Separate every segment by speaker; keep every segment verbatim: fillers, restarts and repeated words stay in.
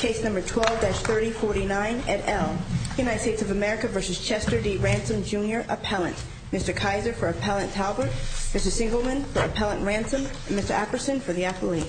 Speaker 1: Case number twelve dash thirty forty-nine et al. United States of America v. Chester D. Ransom, Junior Appellant. Mister Kaiser for Appellant Talbert, Mister Singleman for Appellant Ransom, and Mister Apperson for the appellee.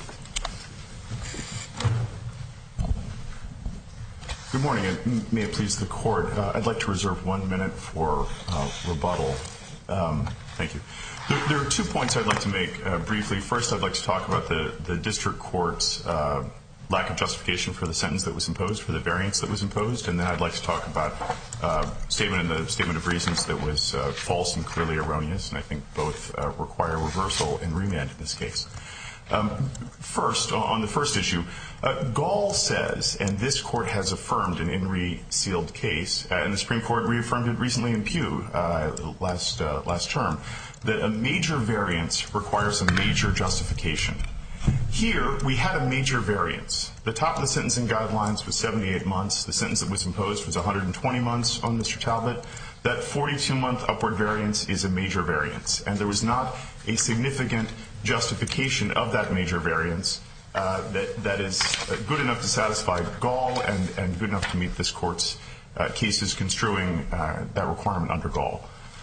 Speaker 2: Good morning, and may it please the Court. Uh, I'd like to reserve one minute for uh, rebuttal. Um, thank you. There, there are two points I'd like to make uh, briefly. First, I'd like to talk about the, the district court's uh, lack of justification for the sentence that was imposed, for the variance that was imposed, and then I'd like to talk about uh, statement in the statement of reasons that was uh, false and clearly erroneous, and I think both uh, require reversal and remand in this case. Um, first, on the first issue, uh, Gall says, and this court has affirmed an In Re sealed case, uh, and the Supreme Court reaffirmed it recently in Pew uh, last uh, last term, that a major variance requires a major justification. Here, we had a major variance. The top of the sentencing guidelines was seventy-eight months. The sentence that was imposed was one hundred twenty months on Mister Talbot. That forty-two month upward variance is a major variance, and there was not a significant justification of that major variance uh, that, that is good enough to satisfy Gall and, and good enough to meet this court's uh, cases construing uh, that requirement under Gall.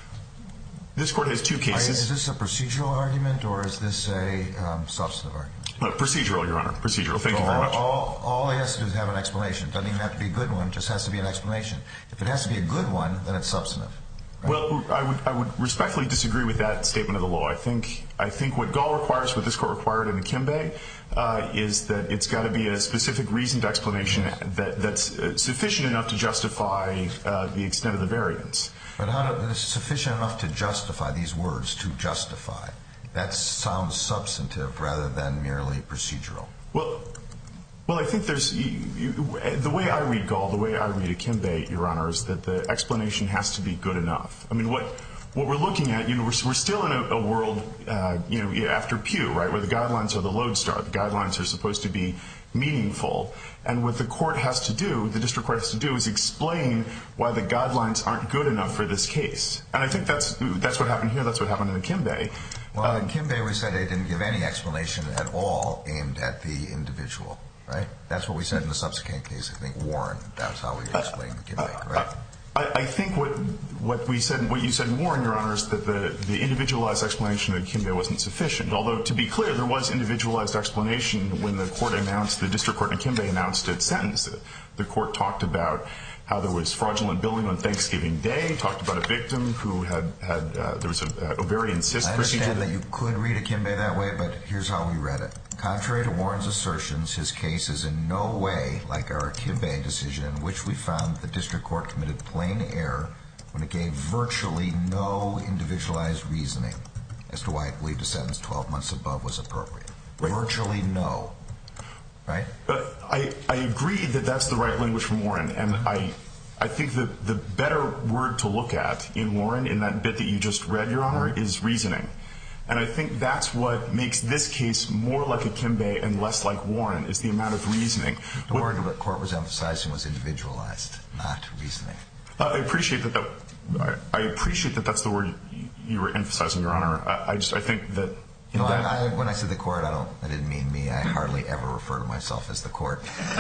Speaker 2: This court has two cases.
Speaker 3: Is this a procedural argument or is this a um, substantive argument?
Speaker 2: Uh, procedural, Your Honor. Procedural. Thank
Speaker 3: so
Speaker 2: you very
Speaker 3: all,
Speaker 2: much.
Speaker 3: All, all he has to do is have an explanation. It doesn't even have to be a good one. It just has to be an explanation. If it has to be a good one, then it's substantive. Right?
Speaker 2: Well, I would I would respectfully disagree with that statement of the law. I think I think what Gall requires, what this court required in Akimbe, uh, is that it's got to be a specific reasoned explanation that that's uh, sufficient enough to justify uh, the extent of the variance.
Speaker 3: But how do, it's sufficient enough to justify these words, to justify. That sounds substantive rather than merely procedural.
Speaker 2: Well, well, I think there's you, you, the way I read Gall, the way I read Akimbe, Your Honor, is that the explanation has to be good enough. I mean, what what we're looking at, you know, we're, we're still in a, a world, uh, you know, after Pew, right, where the guidelines are the lodestar. The guidelines are supposed to be meaningful. And what the court has to do, the district court has to do, is explain why the guidelines aren't good enough for this case. And I think that's that's what happened here. That's what happened in Akimbe.
Speaker 3: Well,
Speaker 2: um,
Speaker 3: in Akimbe, we said they didn't give any explanation at all aimed at the individual, right? That's what we said in the subsequent case. I think Warren. That's how we explained Akimbe, correct?
Speaker 2: I, I think what what we said, what you said in Warren, Your Honor, is that the, the individualized explanation of Akimbe wasn't sufficient. Although, to be clear, there was individualized explanation when the court announced, the district court in Akimbe announced its sentence. The, the court talked about how there was fraudulent billing on Thanksgiving Day, talked about a victim who had, had uh, there was a, a ovarian cyst procedure.
Speaker 3: I understand that you could read Akimbe that way, but here's how we read it. Contrary to Warren's assertions, his case is in no way like our Akimbe decision, in which we found the district court committed plain error when it gave virtually no individualized reasoning as to why it believed a sentence twelve months above was appropriate. Right. Virtually no. Right?
Speaker 2: Uh, I, I agree that that's the right language from Warren, and I I think the, the better word to look at in Warren, in that bit that you just read, Your Honor, is reasoning. And I think that's what makes this case more like Akimbe and less like Warren, is the amount of reasoning.
Speaker 3: The what, word the court was emphasizing was individualized, not reasoning.
Speaker 2: Uh, I appreciate that. that I, I appreciate that that's the word you were emphasizing, Your Honor. I, I just I think that.
Speaker 3: You know, I, I, when I said the court, I don't. I didn't mean me. I hardly ever refer to myself as the court.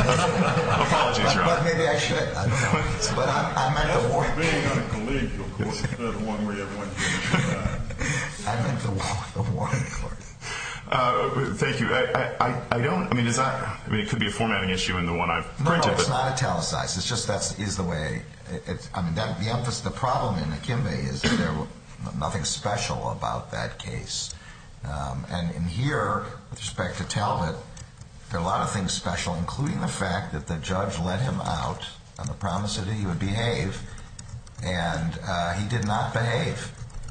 Speaker 2: Apologies,
Speaker 3: but,
Speaker 2: Your Honor.
Speaker 3: But maybe I should. I don't know. But I, I meant the Warren.
Speaker 4: Being on a collegial court, that's the one where everyone gets
Speaker 3: I meant the, the Warren court.
Speaker 2: Uh, thank you. I, I, I don't. I mean, is that? I mean, it could be a formatting issue in the one I've
Speaker 3: no,
Speaker 2: printed.
Speaker 3: No, it's
Speaker 2: but
Speaker 3: not italicized. It's just that's is the way. It, it's. I mean, that the emphasis. The problem in Akimbe is that there was nothing special about that case. Um, and in here, with respect to Talbot, there are a lot of things special, including the fact that the judge let him out on the promise that he would behave, and uh, he did not behave.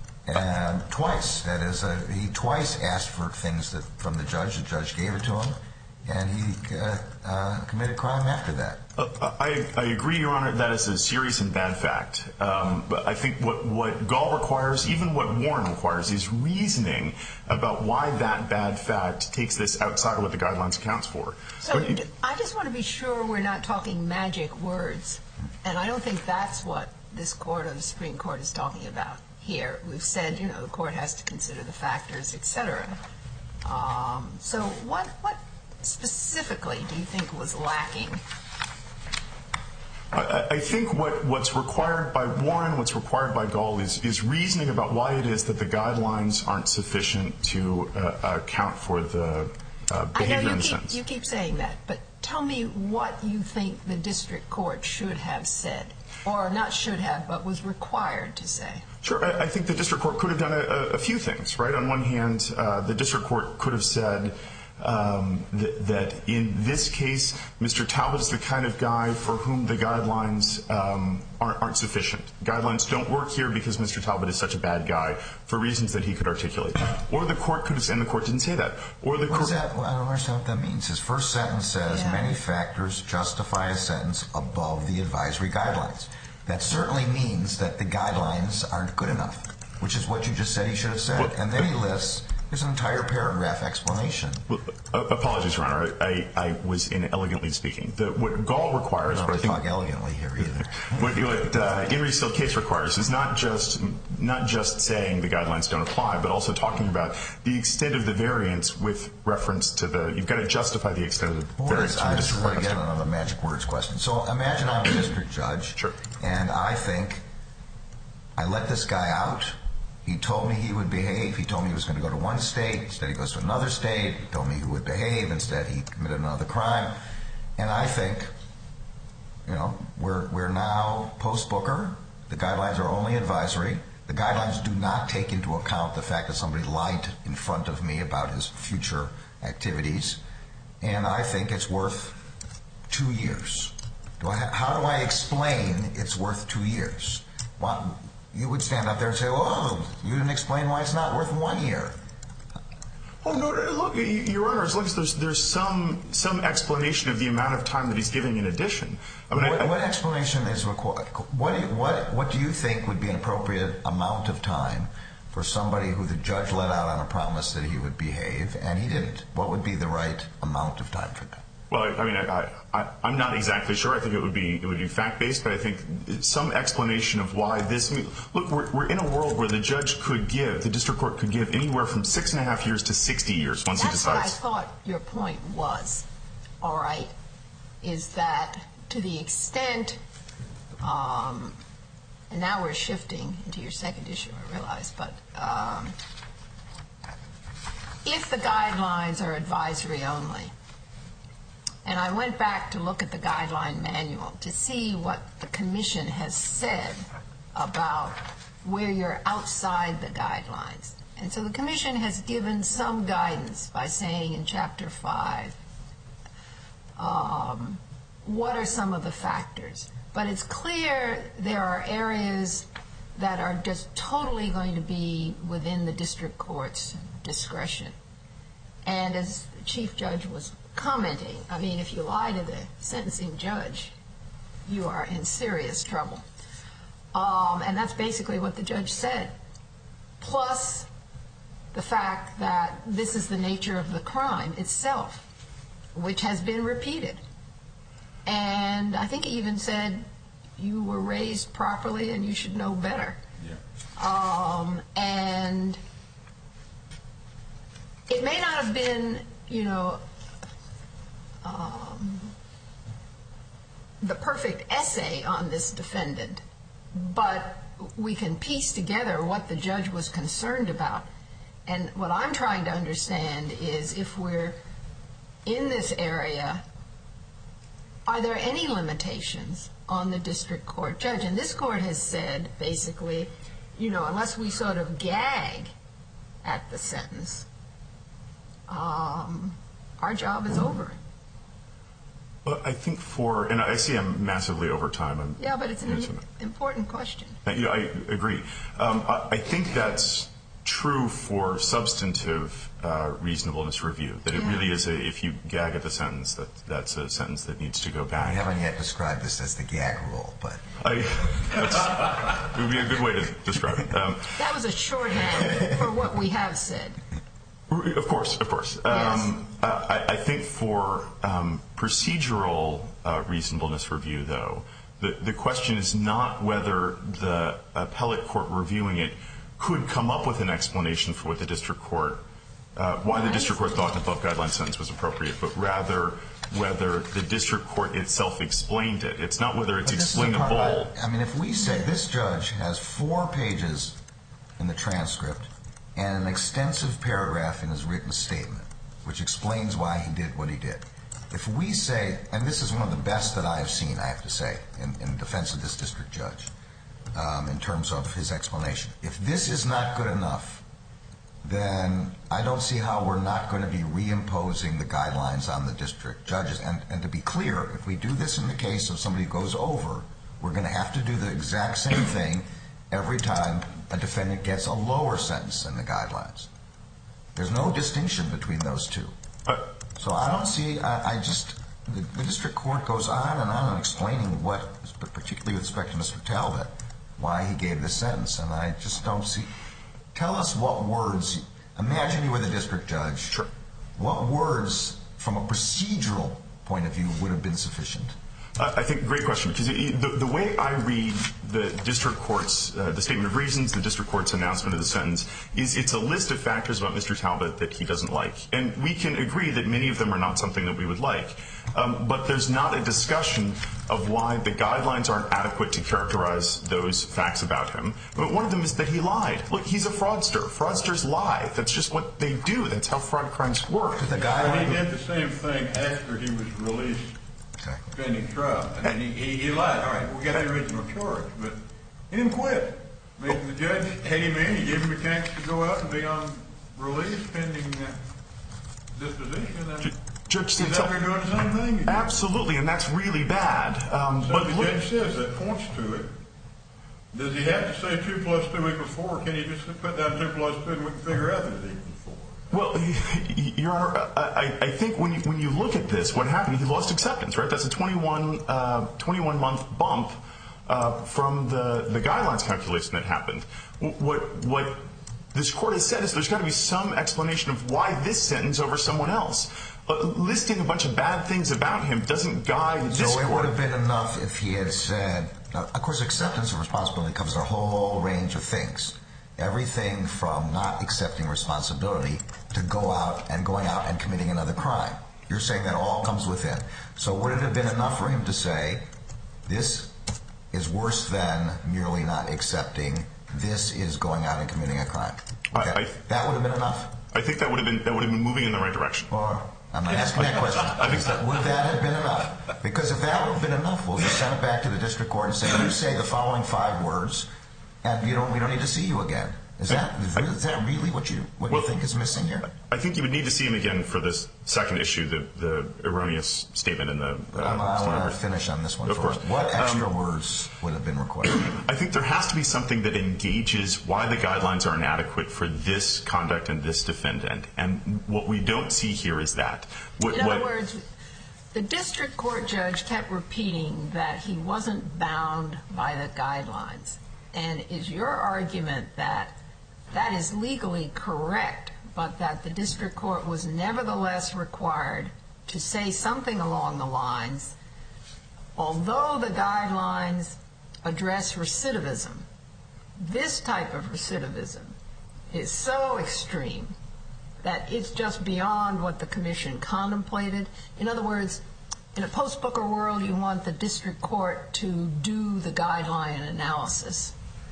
Speaker 3: And twice, that is, uh, he twice asked for things that from the judge. The judge gave it to him, and he uh, uh, committed crime after that.
Speaker 2: Uh, I, I agree, Your Honor, that is a serious and bad fact. Um, but I think what, what Gall requires, even what Warren requires, is reasoning about why that bad fact takes this outside of what the guidelines accounts for.
Speaker 5: So it, I just want to be sure we're not talking magic words, and I don't think that's what this court or the Supreme Court is talking about here. We've said, you know, the court has to consider the factors, et cetera. Um, so what what specifically do you think was lacking?
Speaker 2: I, I think what, what's required by Warren, what's required by Gall is, is reasoning about why it is that the guidelines aren't sufficient to uh, account for the uh, behavior
Speaker 5: I know you
Speaker 2: in the
Speaker 5: keep,
Speaker 2: sentence.
Speaker 5: you keep saying that, but tell me what you think the district court should have said, or not should have, but was required to say.
Speaker 2: Sure. I, I think the district court could have done a, a few things, right? On one hand, uh, the district court could have said um, th- that in this case, Mister Talbot is the kind of guy for whom the guidelines um, aren't, aren't sufficient. Guidelines don't work here because Mister Talbot is such a bad guy for reasons that he could articulate. Or the court could have, and the court didn't say that. Or the
Speaker 3: What
Speaker 2: court.
Speaker 3: is that? Well, I don't understand what that means. His first sentence says
Speaker 5: Yeah.
Speaker 3: many factors justify a sentence above the advisory guidelines. That certainly means that the guidelines aren't good enough, which is what you just said he should have said.
Speaker 2: Well,
Speaker 3: and then he lists his entire paragraph explanation.
Speaker 2: Well, uh, apologies, Your Honor. I, I, I was inelegantly speaking. The, what Gall requires,
Speaker 3: I don't
Speaker 2: but I
Speaker 3: really
Speaker 2: think
Speaker 3: talk elegantly here either.
Speaker 2: what, what uh, Henry Steele case requires is not just not just saying the guidelines don't apply, but also talking about the extent of the variance with reference to the. You've got to justify the extent of the
Speaker 3: Well,
Speaker 2: variance.
Speaker 3: this,
Speaker 2: from
Speaker 3: I
Speaker 2: the
Speaker 3: just
Speaker 2: district
Speaker 3: want to
Speaker 2: court.
Speaker 3: get another magic words question. So imagine I'm a district judge,
Speaker 2: Sure.
Speaker 3: and I think I let this guy out. He told me he would behave. He told me he was going to go to one state. Instead, he goes to another state. He told me he would behave. Instead, he committed another crime. And I think, you know, we're we're now post Booker. The guidelines are only advisory. The guidelines do not take into account the fact that somebody lied in front of me about his future activities. And I think it's worth two years. Do I, how do I explain it's worth two years? What, you would stand up there and say, "Oh, you didn't explain why it's not worth one year."
Speaker 2: Oh no! Look, Your Honor, as long as there's there's some some explanation of the amount of time that he's giving in addition. I mean,
Speaker 3: what,
Speaker 2: I,
Speaker 3: what explanation is required? What, what what do you think would be an appropriate amount of time for somebody who the judge let out on a promise that he would behave and he didn't? What would be the right amount of time for that?
Speaker 2: Well, I mean, I, I, I'm not exactly sure. I think it would be it would be fact based, but I think some explanation of why this. Look, we're we're in a world where the judge could give, the district court could give anywhere from six and a half years to sixty years once
Speaker 5: That's
Speaker 2: he decides.
Speaker 5: That's what I thought your point was. All right, is that to the extent, um, and now we're shifting into your second issue, I realize, but um, if the guidelines are advisory only. And I went back to look at the guideline manual to see what the commission has said about where you're outside the guidelines. And so the commission has given some guidance by saying in Chapter five, um, what are some of the factors. But it's clear there are areas that are just totally going to be within the district court's discretion. And as the chief judge was commenting, I mean, if you lie to the sentencing judge, you are in serious trouble. Um, and that's basically what the judge said. Plus the fact that this is the nature of the crime itself, which has been repeated. And I think he even said you were raised properly and you should know better. Yeah. Um, and it may not have been, you know, Um, the perfect essay on this defendant, but we can piece together what the judge was concerned about. And what I'm trying to understand is if we're in this area, are there any limitations on the district court judge? And this court has said, basically, you know, unless we sort of gag at the sentence, um, our job is over.
Speaker 2: Well, I think for, and I see I'm massively over time. I'm,
Speaker 5: Yeah, but it's an im- important question.
Speaker 2: You know, I agree. Um, I, I think that's true for substantive uh, reasonableness review, that it
Speaker 5: Yeah.
Speaker 2: really is a, if you gag at the sentence, that that's a sentence that needs to go back.
Speaker 3: I haven't yet described this as the gag rule, but
Speaker 2: I, that's, it would be a good way to describe it. Um,
Speaker 5: That was a shorthand for what we have said.
Speaker 2: Of course, of course. Um, uh, I, I think for um, procedural uh, reasonableness review, though, the, the question is not whether the appellate court reviewing it could come up with an explanation for what the district court uh, why the district court thought an above-guideline sentence was appropriate, but rather whether the district court itself explained it. It's not whether it's explainable.
Speaker 3: I mean, if we say this judge has four pages in the transcript and an extensive paragraph in his written statement, which explains why he did what he did. If we say, and this is one of the best that I have seen, I have to say, in, in defense of this district judge, um, in terms of his explanation. If this is not good enough, then I don't see how we're not going to be reimposing the guidelines on the district judges. And, and to be clear, if we do this in the case of somebody who goes over, we're going to have to do the exact same thing every time a defendant gets a lower sentence than the guidelines. There's no distinction between those two.
Speaker 2: Uh,
Speaker 3: so I don't see, I, I just, the, the district court goes on and on explaining what, particularly with respect to Mister Talbot, why he gave this sentence, and I just don't see. Tell us what words, imagine you were the district judge.
Speaker 2: Sure.
Speaker 3: What words, from a procedural point of view, would have been sufficient?
Speaker 2: Uh, I think, great question, because it, the, the way I read the district court's, uh, the statement of reasons, the district court's announcement of the sentence, is it's a list of factors about Mister Talbot that he doesn't like. And we can agree that many of them are not something that we would like. Um, but there's not a discussion of why the guidelines aren't adequate to characterize those facts about him. But one of them is that he lied. Look, he's a fraudster. Fraudsters lie. That's just what they do. That's how fraud crimes work.
Speaker 3: The guy
Speaker 4: he did the same thing after he was released.
Speaker 3: Exactly.
Speaker 4: Pending trial. I mean, he, he, he lied. All right, we got the original charge, but he didn't quit. I mean, the judge had him in. He gave him a chance to go out and be on release pending uh, disposition. And
Speaker 2: Judge,
Speaker 4: he's out there doing the same thing again.
Speaker 2: Absolutely, and that's really bad. Um,
Speaker 4: so
Speaker 2: but
Speaker 4: the
Speaker 2: look,
Speaker 4: judge says that points to it. Does he have to say two plus two equals four? Or can he just put down two plus two and we can figure out that it equals four?
Speaker 2: Well, Your Honor, I, I think when you, when you look at this, what happened, he lost acceptance, right? That's a twenty-one, uh, twenty-one month bump uh, from the, the guidelines calculation that happened. What, what this court has said is there's got to be some explanation of why this sentence over someone else. Uh, listing a bunch of bad things about him doesn't guide this
Speaker 3: So it
Speaker 2: court.
Speaker 3: would have been enough if he had said, now, of course, acceptance of responsibility covers a whole range of things. Everything from not accepting responsibility to go out and going out and committing another crime. You're saying that all comes within. So would it have been enough for him to say, this is worse than merely not accepting, this is going out and committing a crime? Okay.
Speaker 2: I, I,
Speaker 3: that would have been enough?
Speaker 2: I think that would have been that would have been moving in the right direction.
Speaker 3: Or I'm not asking that question.
Speaker 2: I think that,
Speaker 3: would that have been enough? Because if that would have been enough, we'll just send it back to the district court and say, you say the following five words, and you don't, we don't need to see you again. Is that, is, is that really what you what
Speaker 2: well,
Speaker 3: you think is missing here?
Speaker 2: I think you would need to see him again for this second issue, the, the erroneous statement in the... Uh,
Speaker 3: I want to finish on this one.
Speaker 2: Of course.
Speaker 3: What extra
Speaker 2: um,
Speaker 3: words would have been required?
Speaker 2: I think there has to be something that engages why the guidelines are inadequate for this conduct and this defendant. And what we don't see here is that. What,
Speaker 5: in other
Speaker 2: what,
Speaker 5: words, the district court judge kept repeating that he wasn't bound by the guidelines. And is your argument that that is legally correct, but that the district court was nevertheless required to say something along the lines, although the guidelines address recidivism, this type of recidivism is so extreme that it's just beyond what the commission contemplated? In other words, in a post-Booker world, you want the district court to do the guideline analysis.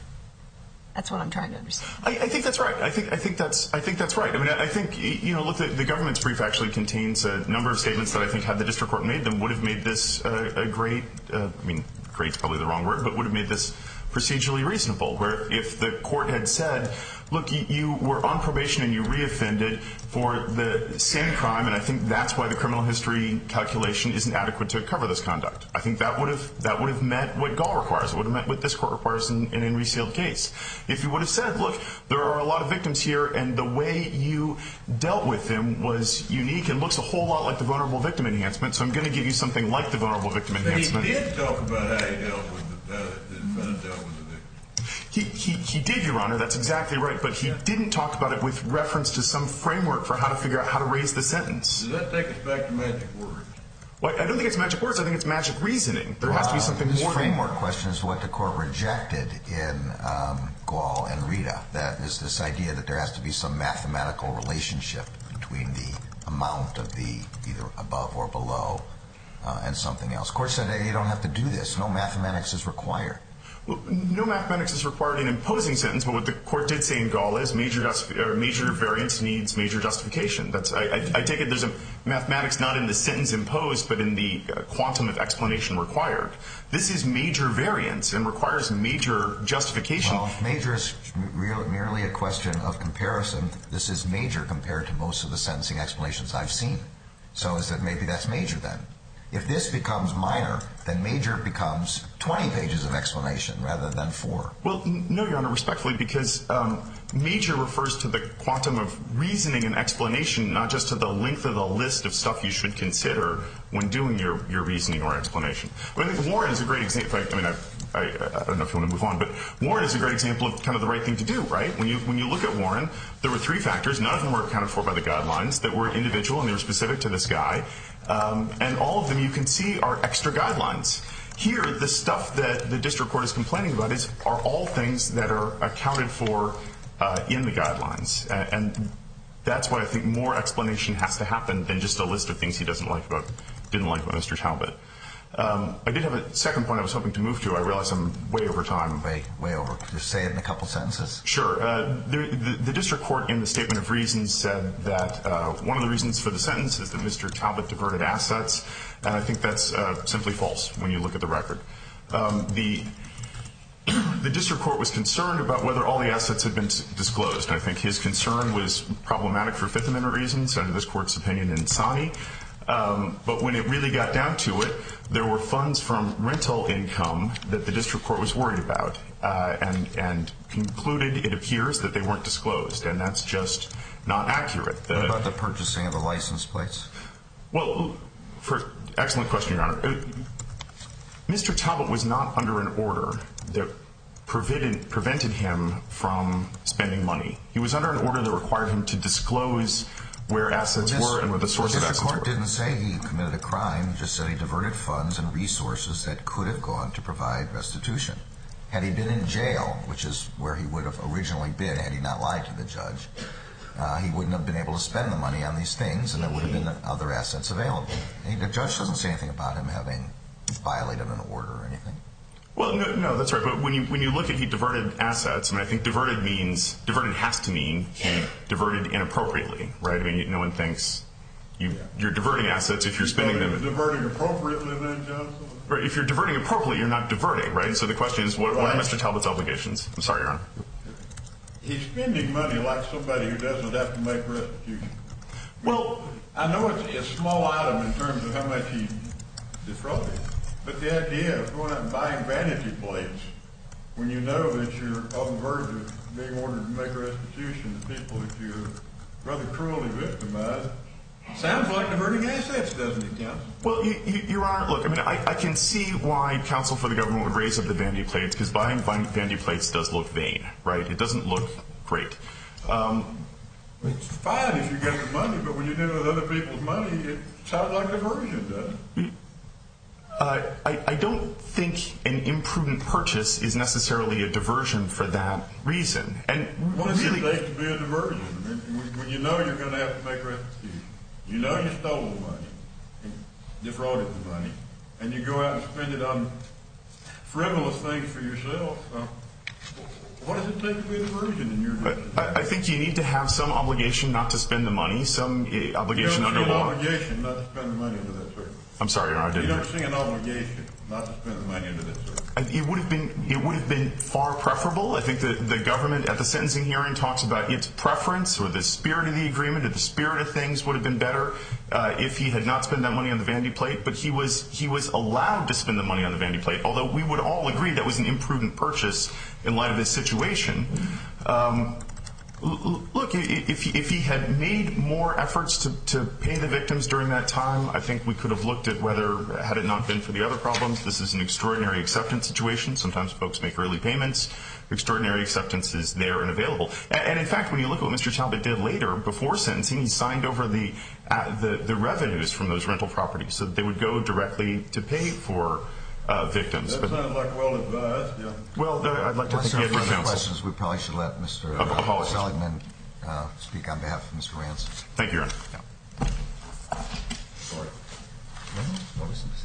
Speaker 5: That's what I'm trying to understand.
Speaker 2: I, I think that's right. I think I think that's I think that's right. I mean, I think you know, look, the, the government's brief actually contains a number of statements that I think, had the district court made them, would have made this uh, a great. Uh, I mean, great's probably the wrong word, but would have made this procedurally reasonable. Where if the court had said, look, you, you were on probation and you reoffended for the same crime, and I think that's why the criminal history calculation isn't adequate to cover this conduct. I think that would have that would have met what Gall requires. It would have met what this court requires in, in an resealed case. If you would have said, look, there are a lot of victims here, and the way you dealt with them was unique and looks a whole lot like the vulnerable victim enhancement, so I'm going to give you something like the vulnerable victim enhancement.
Speaker 4: But he did talk about how he dealt with the, uh, the defendant dealt with the victim.
Speaker 2: He, he, he did, Your Honor, that's exactly right, but he didn't talk about it with reference to some framework for how to figure out how to raise the sentence.
Speaker 4: Does that take us back to magic words?
Speaker 2: Well, I don't think it's magic words. I think it's magic reasoning. There has to be something
Speaker 3: this
Speaker 2: more.
Speaker 3: This framework question is what the court rejected in um, Gall and Rita. That is this idea that there has to be some mathematical relationship between the amount of the either above or below uh, and something else. Court said, hey, you don't have to do this. No mathematics is required.
Speaker 2: Well, no mathematics is required in imposing sentence, but what the court did say in Gall is major justi- or major variance needs major justification. That's I, I, I take it there's a mathematics not in the sentence imposed, but in the uh, quantum of explanation required. This is major variance and requires major justification.
Speaker 3: Well, if major is re- merely a question of comparison, this is major compared to most of the sentencing explanations I've seen. So is that maybe that's major then? If this becomes minor, then major becomes twenty pages of explanation rather than four.
Speaker 2: Well, no, Your Honor, respectfully, because um, major refers to the quantum of reasoning and explanation, not just to the length of the list of stuff you should consider when doing your, your reasoning or explanation. But I think Warren is a great example. I mean, I, I, I don't know if you want to move on, but Warren is a great example of kind of the right thing to do, right? When you when you look at Warren, there were three factors. None of them were accounted for by the guidelines that were individual and they were specific to this guy. Um, and all of them you can see are extra guidelines. Here, the stuff that the district court is complaining about is are all things that are accounted for uh, in the guidelines. And, and that's why I think more explanation has to happen than just a list of things he doesn't like about, didn't like about Mister Talbot. Um, I did have a second point I was hoping to move to. I realize I'm way over time.
Speaker 3: Way, way over. Just say it in a couple sentences.
Speaker 2: Sure. Uh, the, the, the district court in the statement of reasons said that uh, one of the reasons for the sentence is that Mister Talbot diverted assets, and I think that's uh, simply false when you look at the record. Um, the The district court was concerned about whether all the assets had been disclosed. I think his concern was problematic for Fifth Amendment reasons, under this court's opinion in Sani. Um, but when it really got down to it, there were funds from rental income that the district court was worried about uh, and, and concluded, it appears, that they weren't disclosed. And that's just not accurate. The,
Speaker 3: what about the purchasing of the license plates?
Speaker 2: Well, for, excellent question, Your Honor. Uh, Mister Talbot was not under an order that prevented, prevented him from spending money. He was under an order that required him to disclose where assets
Speaker 3: well, this,
Speaker 2: were and where the source
Speaker 3: the
Speaker 2: of assets
Speaker 3: court
Speaker 2: were.
Speaker 3: Didn't say he committed a crime. He just said he diverted funds and resources that could have gone to provide restitution. Had he been in jail, which is where he would have originally been had he not lied to the judge, uh, he wouldn't have been able to spend the money on these things, and there would have been other assets available. And the judge doesn't say anything about him having violated an order or anything.
Speaker 2: Well, no, no, that's right. But when you when you look at he diverted assets, I mean, I think diverted means diverted has to mean he diverted inappropriately, right? I mean, no one thinks you you're diverting assets if you're spending them.
Speaker 4: Diverting appropriately, then, Johnson.
Speaker 2: Right. If you're diverting appropriately, you're not diverting, right? So the question is, what,
Speaker 4: right.
Speaker 2: what are Mister Talbot's obligations? I'm sorry, Your Honor.
Speaker 4: He's spending money like somebody who doesn't have to make restitution.
Speaker 2: Well,
Speaker 4: I know it's a small item in terms of how much he defrauded. But the idea of going out and buying vanity plates when you know that you're on the verge of being ordered to make restitution to people that you rather cruelly victimized sounds like diverting assets, doesn't it, Counsel?
Speaker 2: Well, you, you, Your Honor, look, I mean, I, I can see why counsel for the government would raise up the vanity plates, because buying vanity plates does look vain, right? It doesn't look great. Um,
Speaker 4: it's fine if you get the money, but when you're dealing with other people's money, it sounds like diversion, doesn't it?
Speaker 2: Uh, I, I don't think an imprudent purchase is necessarily a diversion for that reason. And
Speaker 4: what does
Speaker 2: really,
Speaker 4: it take to be a diversion? I mean, when you know you're going to have to make restitution, you know you stole the money, and defrauded the money, and you go out and spend it on frivolous things for yourself. Uh, what does it take to be a diversion in your judgment?
Speaker 2: I, I think you need to have some obligation not to spend the money, some uh, obligation
Speaker 4: you don't
Speaker 2: under
Speaker 4: see an
Speaker 2: law.
Speaker 4: obligation not to spend the money under that circumstance.
Speaker 2: I'm sorry, Your Honor, I didn't.
Speaker 4: You don't see an obligation not to spend the money under that circumstance.
Speaker 2: It would have been it would have been far preferable. I think the, the government at the sentencing hearing talks about its preference or the spirit of the agreement or the spirit of things would have been better uh, if he had not spent that money on the vanity plate. But he was he was allowed to spend the money on the vanity plate, although we would all agree that was an imprudent purchase in light of his situation. Um, Look, if he, if he had made more efforts to, to pay the victims during that time, I think we could have looked at whether, had it not been for the other problems, this is an extraordinary acceptance situation. Sometimes folks make early payments. Extraordinary acceptance is there and available. And, and in fact, when you look at what Mister Talbot did later, before sentencing, he signed over the, uh, the, the revenues from those rental properties so that they would go directly to pay for Uh, victims.
Speaker 4: That
Speaker 2: but,
Speaker 4: sounds like well advised, yeah.
Speaker 2: Well, uh, I'd like to
Speaker 3: Unless
Speaker 2: think
Speaker 3: there
Speaker 2: he
Speaker 3: are
Speaker 2: had
Speaker 3: further
Speaker 2: counsel.
Speaker 3: questions, we probably should let Mister
Speaker 2: Uh, apologies.
Speaker 3: Seligman uh, speak on behalf of Mister Ransom.
Speaker 2: Thank you, Your Honor.
Speaker 3: Yeah. Sorry. No, what was this?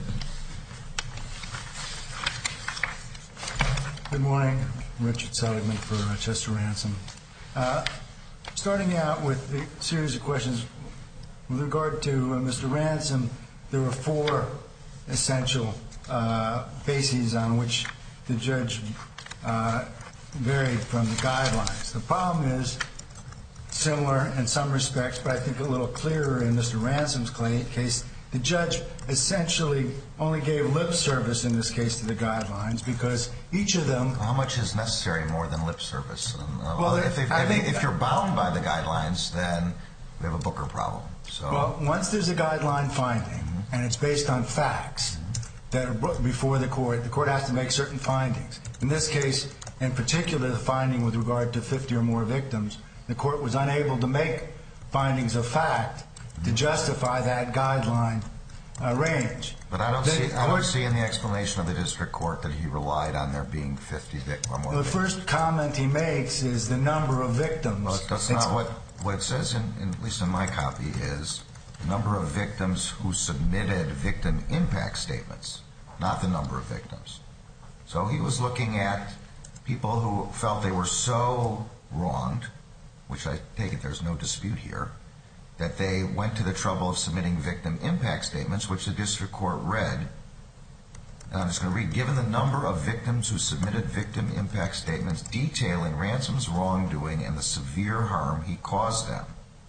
Speaker 6: Good morning. Richard Seligman for uh, Chester Ransom. Uh, starting out with the series of questions with regard to uh, Mister Ransom, there were four essential uh, bases on which the judge uh, varied from the guidelines. The problem is similar in some respects, but I think a little clearer in Mister Ransom's case. The judge essentially only gave lip service in this case to the guidelines because each of them.
Speaker 3: How much is necessary more than lip service? And, uh,
Speaker 6: Well,
Speaker 3: if, if,
Speaker 6: I
Speaker 3: if,
Speaker 6: think-
Speaker 3: if you're bound by the guidelines, then we have a Booker problem. So.
Speaker 6: Well, once there's a guideline finding, and it's based on facts that are brought before the court, the court has to make certain findings. In this case, in particular, the finding with regard to fifty or more victims, the court was unable to make findings of fact to justify that guideline uh, range.
Speaker 3: But I don't
Speaker 6: The
Speaker 3: see. I
Speaker 6: court-
Speaker 3: don't see in the explanation of the district court that he relied on there being fifty victims or more.
Speaker 6: The
Speaker 3: victims.
Speaker 6: first comment he makes is the number of victims.
Speaker 3: Well, that's
Speaker 6: It's-
Speaker 3: not what what it says. In, in at least in my copy, is the number of victims who submitted victim impact statements, not the number of victims. So he was looking at people who felt they were so wronged, which I take it there's no dispute here, that they went to the trouble of submitting victim impact statements, which the district court read. And I'm just going to read, given the number of victims who submitted victim impact statements detailing Ransom's wrongdoing and the severe harm he caused them.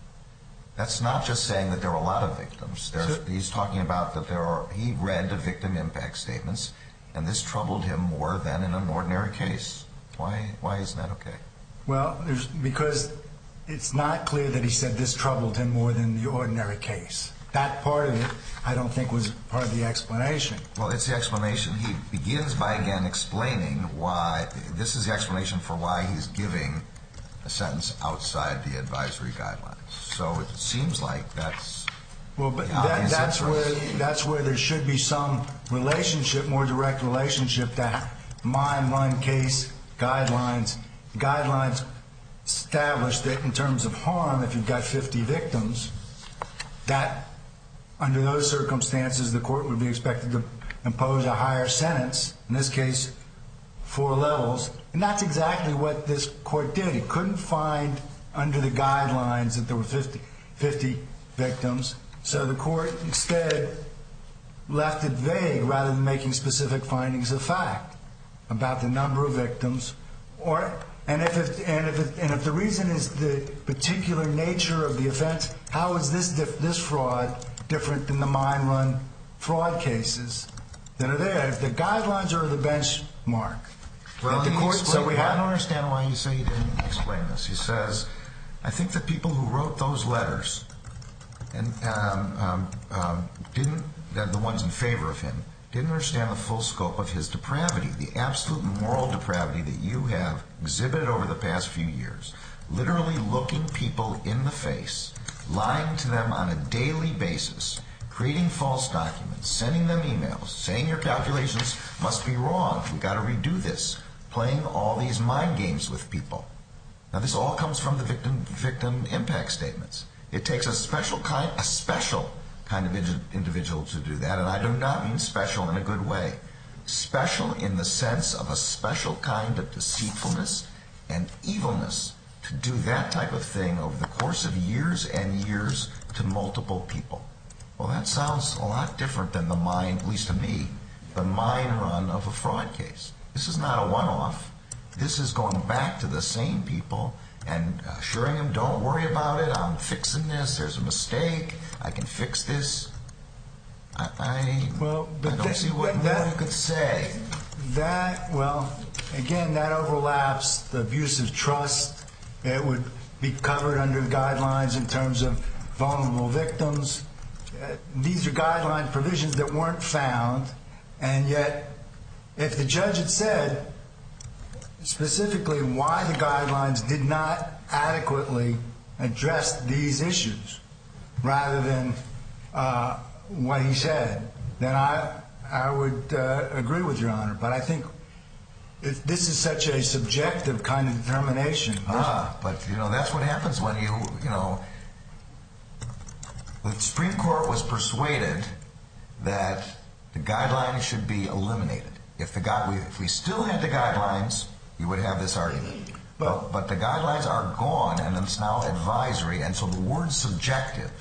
Speaker 3: That's not just saying that there were a lot of victims. There's,
Speaker 6: So-
Speaker 3: he's talking about that there are, he read the victim impact statements, and this troubled him more than in an ordinary case. Why, why isn't that okay?
Speaker 6: Well, there's, because it's not clear that he said this troubled him more than the ordinary case. That part of it, I don't think, was part of the explanation.
Speaker 3: Well, it's the explanation. He begins by, again, explaining why, this is the explanation for why he's giving a sentence outside the advisory guidelines. So it seems like that's
Speaker 6: Well, but
Speaker 3: the
Speaker 6: that,
Speaker 3: obvious
Speaker 6: that's where
Speaker 3: inference.
Speaker 6: that's where there should be some relationship, more direct relationship to mine run case guidelines. Guidelines establish that in terms of harm, if you've got fifty victims, that under those circumstances the court would be expected to impose a higher sentence. In this case, four levels, and that's exactly what this court did. It couldn't find under the guidelines that there were fifty, fifty victims, so the court instead left it vague rather than making specific findings of fact about the number of victims, or and if it, and if it, and if the reason is the particular nature of the offense, how is this dif- this fraud different than the mine run fraud cases that are there? If the guidelines are the benchmark.
Speaker 3: Well,
Speaker 6: the
Speaker 3: he
Speaker 6: court,
Speaker 3: explained-
Speaker 6: so we
Speaker 3: I
Speaker 6: have
Speaker 3: don't understand why you say he didn't explain this. He says, I think the people who wrote those letters and um, um, um, didn't, the the ones in favor of him, didn't understand the full scope of his depravity, the absolute moral depravity that you have exhibited over the past few years, literally looking people in the face, lying to them on a daily basis, creating false documents, sending them emails, saying your calculations must be wrong, we got to redo this, playing all these mind games with people. Now this all comes from the victim victim impact statements. It takes a special kind, a special kind of individual to do that, and I do not mean special in a good way. Special in the sense of a special kind of deceitfulness and evilness to do that type of thing over the course of years and years to multiple people. Well, that sounds a lot different than the mine, at least to me, the mine run of a fraud case. This is not a one-off. This is going back to the same people and assuring them, don't worry about it, I'm fixing this, there's a mistake, I can fix this. I, I,
Speaker 6: Well, but
Speaker 3: I don't
Speaker 6: that-
Speaker 3: see what
Speaker 6: that-
Speaker 3: more you could say.
Speaker 6: that. Well, again, that overlaps the abuse of trust It would be covered under the guidelines in terms of vulnerable victims. Uh, these are guideline provisions that weren't found, and yet if the judge had said specifically why the guidelines did not adequately address these issues rather than uh, what he said, then I I would uh, agree with Your Honor. But I think if this is such a subjective kind of determination.
Speaker 3: Ah, but you know that's what happens when you you know the Supreme Court was persuaded that the guidelines should be eliminated. If the guide, if we still had the guidelines, you would have this argument. But, but the guidelines are gone, and it's now advisory, and so the word subjective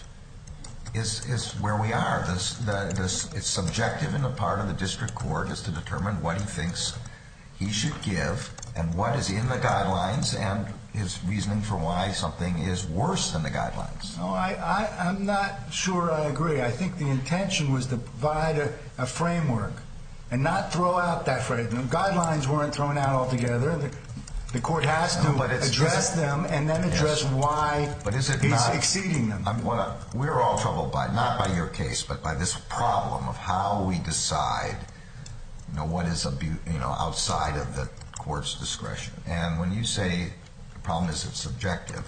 Speaker 3: is is where we are. This, the, this, it's subjective in the part of the district court is to determine what he thinks he should give and what is in the guidelines and his reasoning for why something is worse than the guidelines.
Speaker 6: No, I, I, I'm not sure I agree. I think the intention was to provide a, a framework and not throw out that framework. The guidelines weren't thrown out altogether. The, the court has to
Speaker 3: no,
Speaker 6: address them and then address yes. why
Speaker 3: but is it
Speaker 6: he's
Speaker 3: not,
Speaker 6: exceeding them.
Speaker 3: I'm, what I, we're all troubled by, not by your case, but by this problem of how we decide, you know, what is abu- you know outside of the court's discretion. And when you say the problem is it's subjective,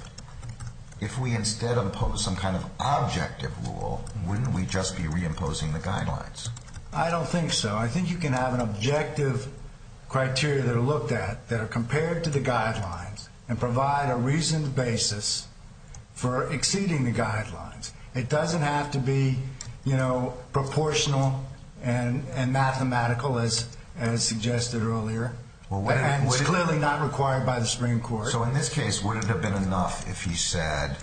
Speaker 3: if we instead impose some kind of objective rule, wouldn't we just be reimposing the guidelines?
Speaker 6: I don't think so. I think you can have an objective criteria that are looked at, that are compared to the guidelines, and provide a reasoned basis for exceeding the guidelines. It doesn't have to be, you know, proportional and, and mathematical as as suggested earlier.
Speaker 3: Well, would it,
Speaker 6: and
Speaker 3: would
Speaker 6: it's
Speaker 3: it,
Speaker 6: clearly not required by the Supreme Court.
Speaker 3: So in this case, would it have been enough if he said,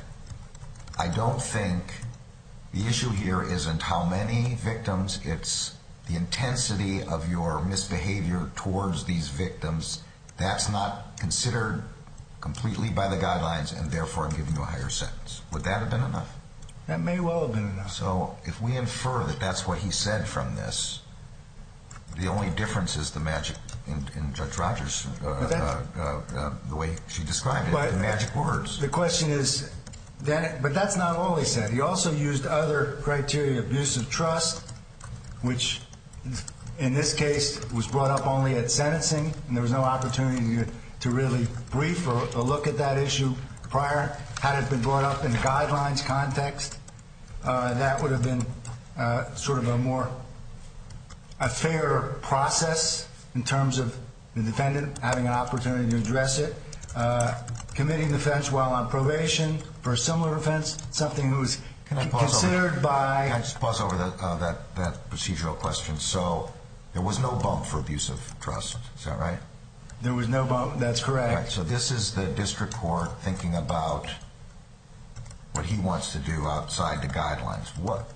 Speaker 3: I don't think the issue here isn't how many victims, it's the intensity of your misbehavior towards these victims. That's not considered completely by the guidelines, and therefore I'm giving you a higher sentence. Would that have been enough?
Speaker 6: That may well have been enough.
Speaker 3: So if we infer that that's what he said from this, the only difference is the magic in, in Judge Rogers, uh, uh, uh, uh, the way she described it, the magic words.
Speaker 6: The question is, then, but that's not all he said. He also used other criteria, abuse of trust, which in this case was brought up only at sentencing, and there was no opportunity to, to really brief or, or look at that issue prior. Had it been brought up in the guidelines context, uh, that would have been uh, sort of a more a fair process in terms of the defendant having an opportunity to address it. Uh, committing the offense while on probation for a similar offense, something that was
Speaker 3: Can I pause
Speaker 6: considered
Speaker 3: over,
Speaker 6: by...
Speaker 3: Can I just pause over the, uh, that, that procedural question? So there was no bump for abuse of trust, is that right?
Speaker 6: There was no bump, that's correct.
Speaker 3: Right, so this is the district court thinking about what he wants to do outside the guidelines. What,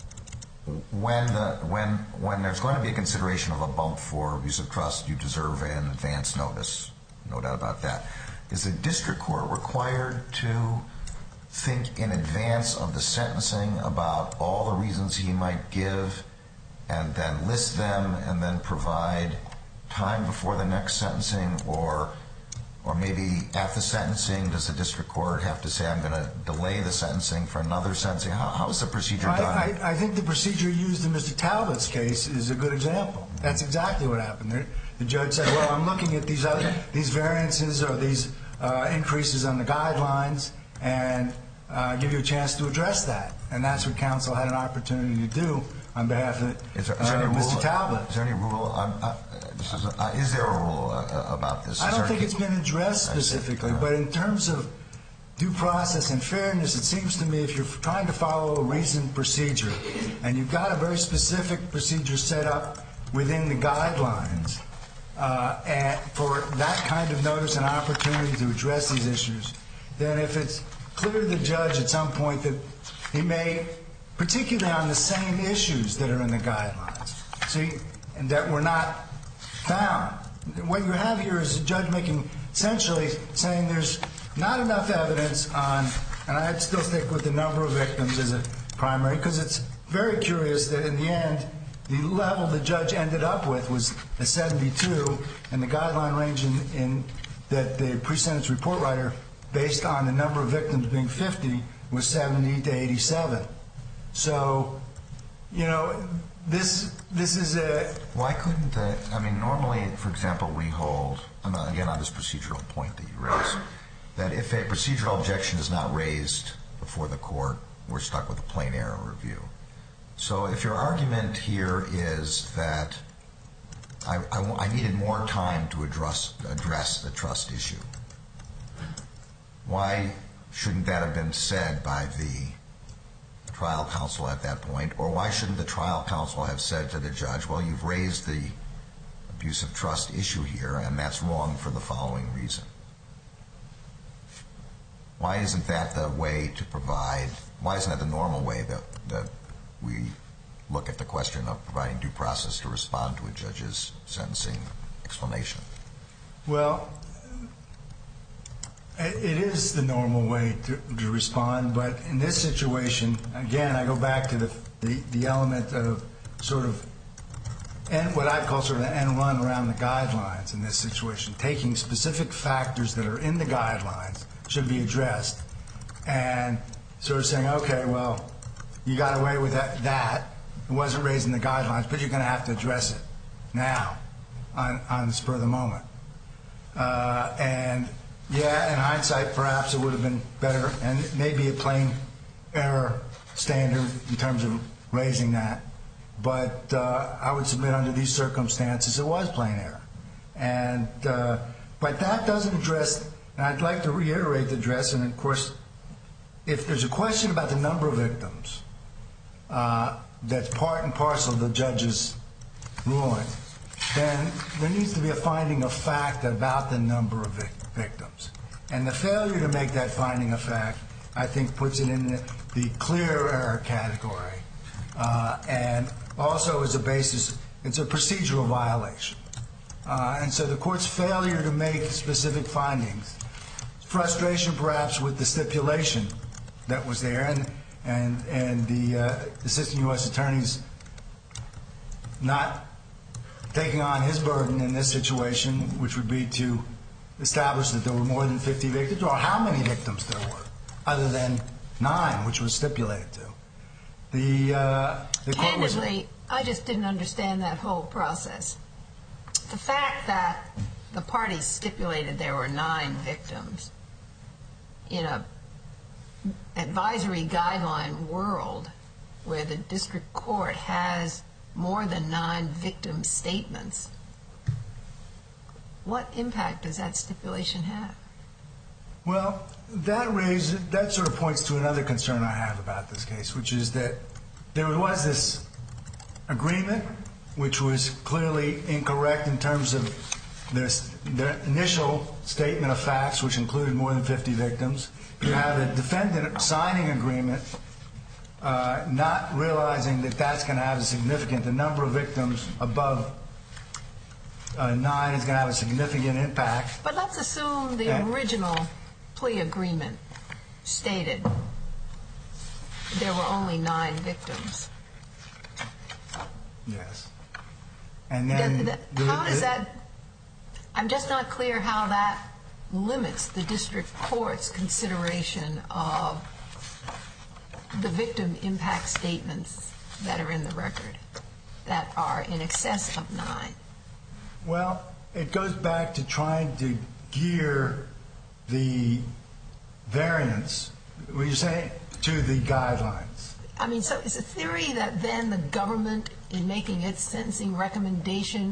Speaker 3: when, the, when, when there's going to be a consideration of a bump for abuse of trust, you deserve an advance notice, no doubt about that. Is the district court required to think in advance of the sentencing about all the reasons he might give and then list them and then provide time before the next sentencing, or or maybe at the sentencing does the district court have to say I'm going to delay the sentencing for another sentencing? How, how is the procedure done?
Speaker 6: I, I, I think the procedure used in Mister Talbot's case is a good example. That's exactly what happened there. The judge said, well, I'm looking at these other, these variances or these uh, increases on the guidelines and uh, give you a chance to address that. And that's what counsel had an opportunity to do on behalf of
Speaker 3: is there, is there
Speaker 6: uh, Mister
Speaker 3: rule,
Speaker 6: Talbot.
Speaker 3: Is there any rule? Um, uh, this is, a, uh, is there a rule uh, about this? Is
Speaker 6: I don't think
Speaker 3: any,
Speaker 6: it's been addressed specifically, but in terms of due process and fairness, it seems to me if you're trying to follow a reasoned procedure and you've got a very specific procedure set up within the guidelines, Uh, and for that kind of notice and opportunity to address these issues, then if it's clear to the judge at some point that he may, particularly on the same issues that are in the guidelines, see, and that were not found, what you have here is a judge making, essentially saying there's not enough evidence on, and I'd still stick with the number of victims as a primary, because it's very curious that in the end, the level the judge ended up with was a seventy-two, and the guideline range in, in that the pre-sentence report writer based on the number of victims being fifty, was seventy to eighty-seven. So, you know, this this is a...
Speaker 3: Why couldn't the... I mean, normally, for example, we hold, again on this procedural point that you raised, that if a procedural objection is not raised before the court, we're stuck with a plain error review. So if your argument here is that I, I, I needed more time to address, address the trust issue, why shouldn't that have been said by the trial counsel at that point? Or why shouldn't the trial counsel have said to the judge, well, you've raised the abuse of trust issue here, and that's wrong for the following reason? Why isn't that the way to provide, why isn't that the normal way that, that we look at the question of providing due process to respond to a judge's sentencing explanation?
Speaker 6: Well, it is the normal way to, to respond, but in this situation, again, I go back to the the, the element of sort of, and what I call sort of an end run around the guidelines in this situation. Taking specific factors that are in the guidelines should be addressed, and sort of saying, okay, well, you got away with that, that. It wasn't raised in the guidelines, but you're going to have to address it now on, on the spur of the moment. Uh, and yeah, in hindsight, perhaps it would have been better, and maybe a plain error standard in terms of raising that. But uh, I would submit under these circumstances it was plain error. And uh, but that doesn't address, and I'd like to reiterate the address, and of course, if there's a question about the number of victims, uh, that's part and parcel of the judge's ruling, then there needs to be a finding of fact about the number of vic- victims. And the failure to make that finding of fact, I think, puts it in the, the clear error category. Uh, and also as a basis, it's a procedural violation. Uh, and so the court's failure to make specific findings, frustration perhaps with the stipulation that was there, and and and the uh, assistant U S attorney's not taking on his burden in this situation, which would be to establish that there were more than fifty victims, or how many victims there were, other than nine, which was stipulated to. The, uh, the court was...
Speaker 5: Candidly, I just didn't understand that whole process. The fact that the parties stipulated there were nine victims in a advisory guideline world where the district court has more than nine victim statements, what impact does that stipulation have?
Speaker 6: Well, that raises, that sort of points to another concern I have about this case, which is that there was this agreement which was clearly incorrect in terms of this, the initial statement of facts, which included more than fifty victims. You have a defendant signing agreement, uh, not realizing that that's going to have a significant, the number of victims above uh, nine is going to have a significant impact.
Speaker 5: But let's assume the
Speaker 6: And-
Speaker 5: original plea agreement stated there were only nine victims.
Speaker 6: Yes. And then...
Speaker 5: Does-
Speaker 6: the-
Speaker 5: how does
Speaker 6: the-
Speaker 5: that... I'm just not clear how that limits the district court's consideration of the victim impact statements that are in the record that are in excess of nine.
Speaker 6: Well, it goes back to trying to gear the variance, what you say, to the guidelines.
Speaker 5: I mean, so is the theory that then the government, in making its sentencing recommendation,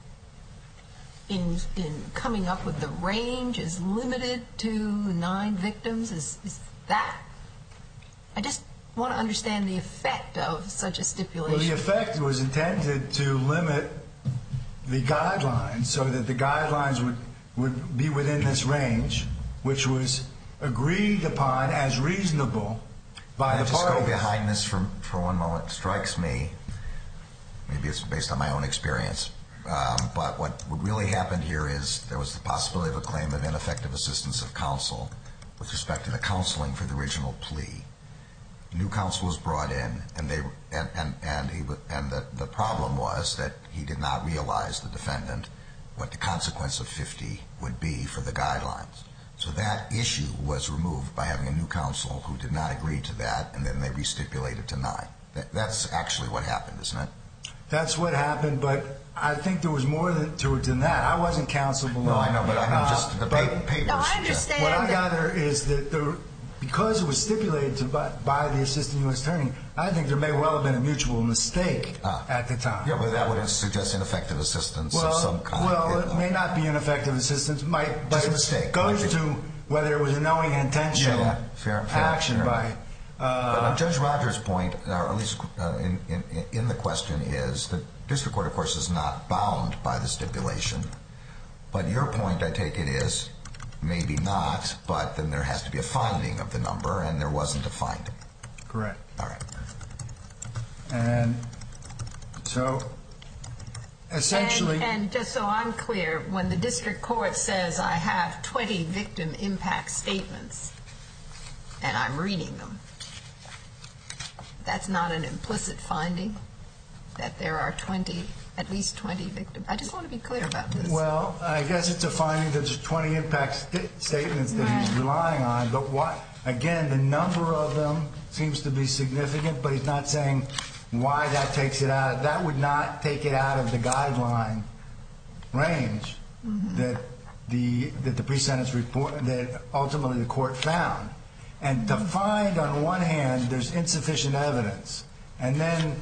Speaker 5: in in coming up with the range, is limited to nine victims? Is, is that... I just want to understand the effect of such a stipulation.
Speaker 6: Well, the effect was intended to limit the guidelines so that the guidelines would, would be within this range, which was agreed upon as reasonable by
Speaker 3: Can I
Speaker 6: the
Speaker 3: just
Speaker 6: parties.
Speaker 3: go behind this for, for one moment? It strikes me, maybe it's based on my own experience, um, but what really happened here is there was the possibility of a claim of ineffective assistance of counsel with respect to the counseling for the original plea. New counsel was brought in, and they and and and, he, and the, the problem was that he did not realize, the defendant, what the consequence of fifty would be for the guidelines. So that issue was removed by having a new counsel who did not agree to that, and then they restipulated to nine. That, that's actually what happened, isn't it?
Speaker 6: That's what happened, but I think there was more than, to it than that. I wasn't counsel below.
Speaker 3: No, I know, but I mean, just
Speaker 6: Uh,
Speaker 3: the
Speaker 6: but-
Speaker 3: pa- papers.
Speaker 5: No, I understand.
Speaker 6: What I
Speaker 5: that-
Speaker 6: gather is that there, because it was stipulated to by, by the assistant U S attorney, I think there may well have been a mutual mistake
Speaker 3: Ah.
Speaker 6: at the time.
Speaker 3: Yeah, but that would suggest ineffective assistance of some
Speaker 6: Well,
Speaker 3: kind.
Speaker 6: well,
Speaker 3: Yeah.
Speaker 6: it may not be ineffective assistance, might, but
Speaker 3: Just a
Speaker 6: it
Speaker 3: mistake,
Speaker 6: goes
Speaker 3: might be.
Speaker 6: to whether it was a knowing and intentional
Speaker 3: Yeah, yeah. Fair- fair-
Speaker 6: action
Speaker 3: fair
Speaker 6: by.
Speaker 3: enough. But
Speaker 6: Uh,
Speaker 3: on Judge Rogers' point, or at least uh, in, in, in the question, is the district court, of course, is not bound by the stipulation. But your point, I take it, is maybe not, but then there has to be a finding of the number, and there wasn't a finding.
Speaker 6: correct.
Speaker 3: All right.
Speaker 6: And so, essentially,
Speaker 5: And, and just so I'm clear, when the district court says I have twenty victim impact statements, and I'm reading them, that's not an implicit finding that there are twenty, at least twenty victims. I just want to be clear about this.
Speaker 6: well, I guess it's a finding that there's twenty impact sta- statements that he's
Speaker 5: Right.
Speaker 6: relying on, but what, again, the number of them seems to be significant, but he's not saying why that takes it out. That would not take it out of the guideline range that the that the pre-sentence report that ultimately the court found. And to find, on one hand, there's insufficient evidence, and then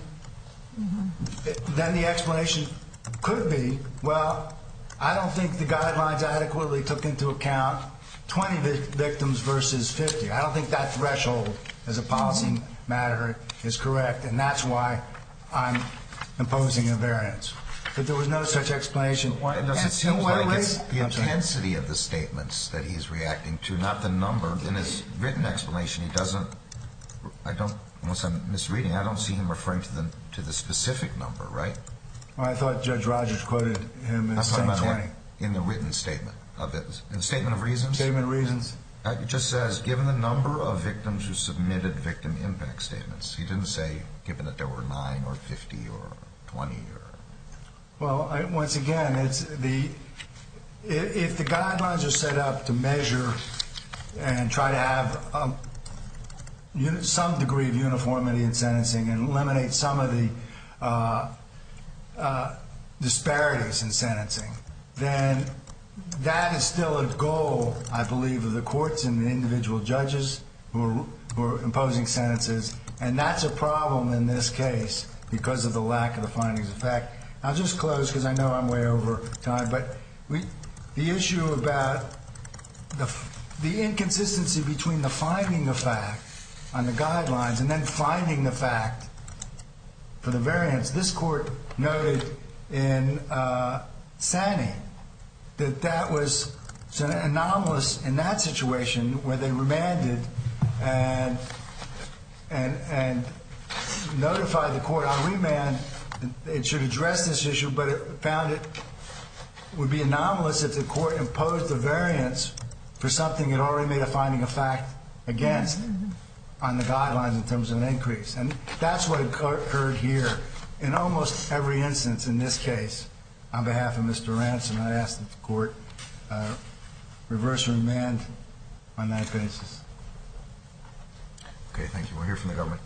Speaker 6: then the explanation could be, well, I don't think the guidelines adequately took into account twenty vic- victims versus fifty. I don't think that threshold as a policy matter is correct, and that's why I'm imposing a variance. But there was no such explanation.
Speaker 3: Why does
Speaker 6: And-
Speaker 3: it seem
Speaker 6: and what
Speaker 3: like
Speaker 6: it
Speaker 3: it's
Speaker 6: raised-
Speaker 3: the
Speaker 6: I'm sorry.
Speaker 3: intensity of the statements that he's reacting to, not the number? In his written explanation, he doesn't, I don't, unless I'm misreading, I don't see him referring to the to the specific number, right?
Speaker 6: Well, I thought Judge Rogers quoted him
Speaker 3: I'm
Speaker 6: as
Speaker 3: talking
Speaker 6: saying
Speaker 3: about
Speaker 6: twenty.
Speaker 3: that in the written statement of it. In the statement of reasons,
Speaker 6: Statement of reasons?
Speaker 3: uh, it just says, given the number of victims who submitted victim impact statements. He didn't say, given that there were nine or fifty or twenty or...
Speaker 6: Well, I, once again, it's the if, if the guidelines are set up to measure and try to have um, uni- some degree of uniformity in sentencing and eliminate some of the uh, uh, disparities in sentencing, then that is still a goal, I believe, of the courts and the individual judges who are, who are imposing sentences, and that's a problem in this case because of the lack of the findings of fact. I'll just close because I know I'm way over time, but we, the issue about the, the inconsistency between the finding of fact on the guidelines and then finding the fact for the variance, this court noted in uh, Sani that that was anomalous in that situation where they remanded and and and notified the court on remand that it should address this issue, but it found it would be anomalous if the court imposed a variance for something it already made a finding of fact against on the guidelines in terms of an increase. And that's what occurred here in almost every instance in this case. On behalf of Mister Ransom, I ask that the court uh, reverse remand on that basis.
Speaker 3: Okay, thank you. We'll hear from the government.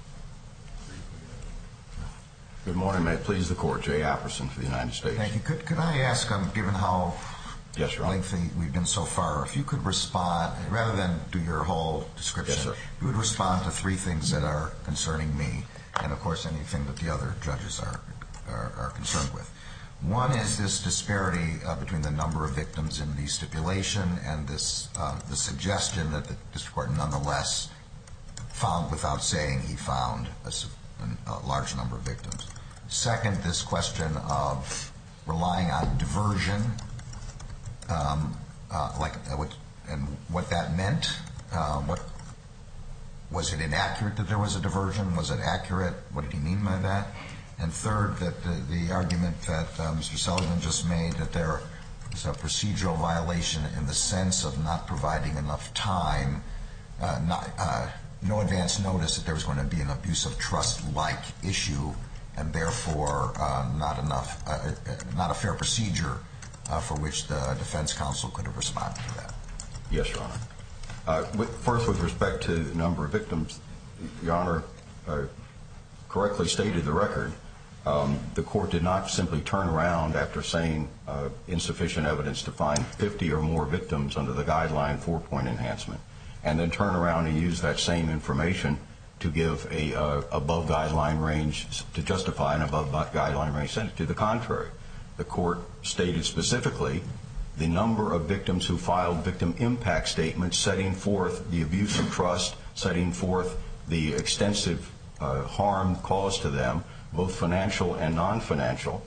Speaker 7: Good morning. May it please the court. Jay Apperson for the United States.
Speaker 3: Thank you. Could, could I ask, um, given how
Speaker 7: Yes, Your Honor.
Speaker 3: lengthy we've been so far, if you could respond, rather than do your whole description,
Speaker 7: Yes, sir.
Speaker 3: you would respond to three things that are concerning me, and of course anything that the other judges are, are, are concerned with. One is this disparity uh, between the number of victims in the stipulation and this uh, the suggestion that the district court nonetheless found, without saying he found, a, su- a large number of victims. Second, this question of relying on diversion, um, uh, like uh, what, and what that meant. Uh, what was it inaccurate that there was a diversion? Was it accurate? What did he mean by that? And third, that the, the argument that uh, Mister Sullivan just made, that there is a procedural violation in the sense of not providing enough time, uh, not, uh, no advance notice that there was going to be an abuse of trust-like issue, and therefore uh, not enough, uh, uh, not a fair procedure uh, for which the defense counsel could have responded to that.
Speaker 7: Yes, Your Honor. Uh, with, first, with respect to the number of victims, Your Honor uh, correctly stated the record. Um, the court did not simply turn around after saying uh, insufficient evidence to find fifty or more victims under the guideline four-point enhancement, and then turn around and use that same information to give a uh, above guideline range, to justify an above guideline range sentence. To the contrary, the court stated specifically the number of victims who filed victim impact statements setting forth the abuse of trust, setting forth the extensive uh, harm caused to them, both financial and non-financial,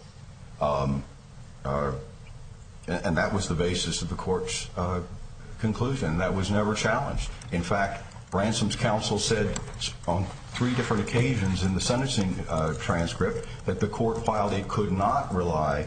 Speaker 7: um, uh, and, and that was the basis of the court's uh, conclusion. That was never challenged. In fact, Ransom's counsel said on three different occasions in the sentencing uh, transcript that the court filed it could not rely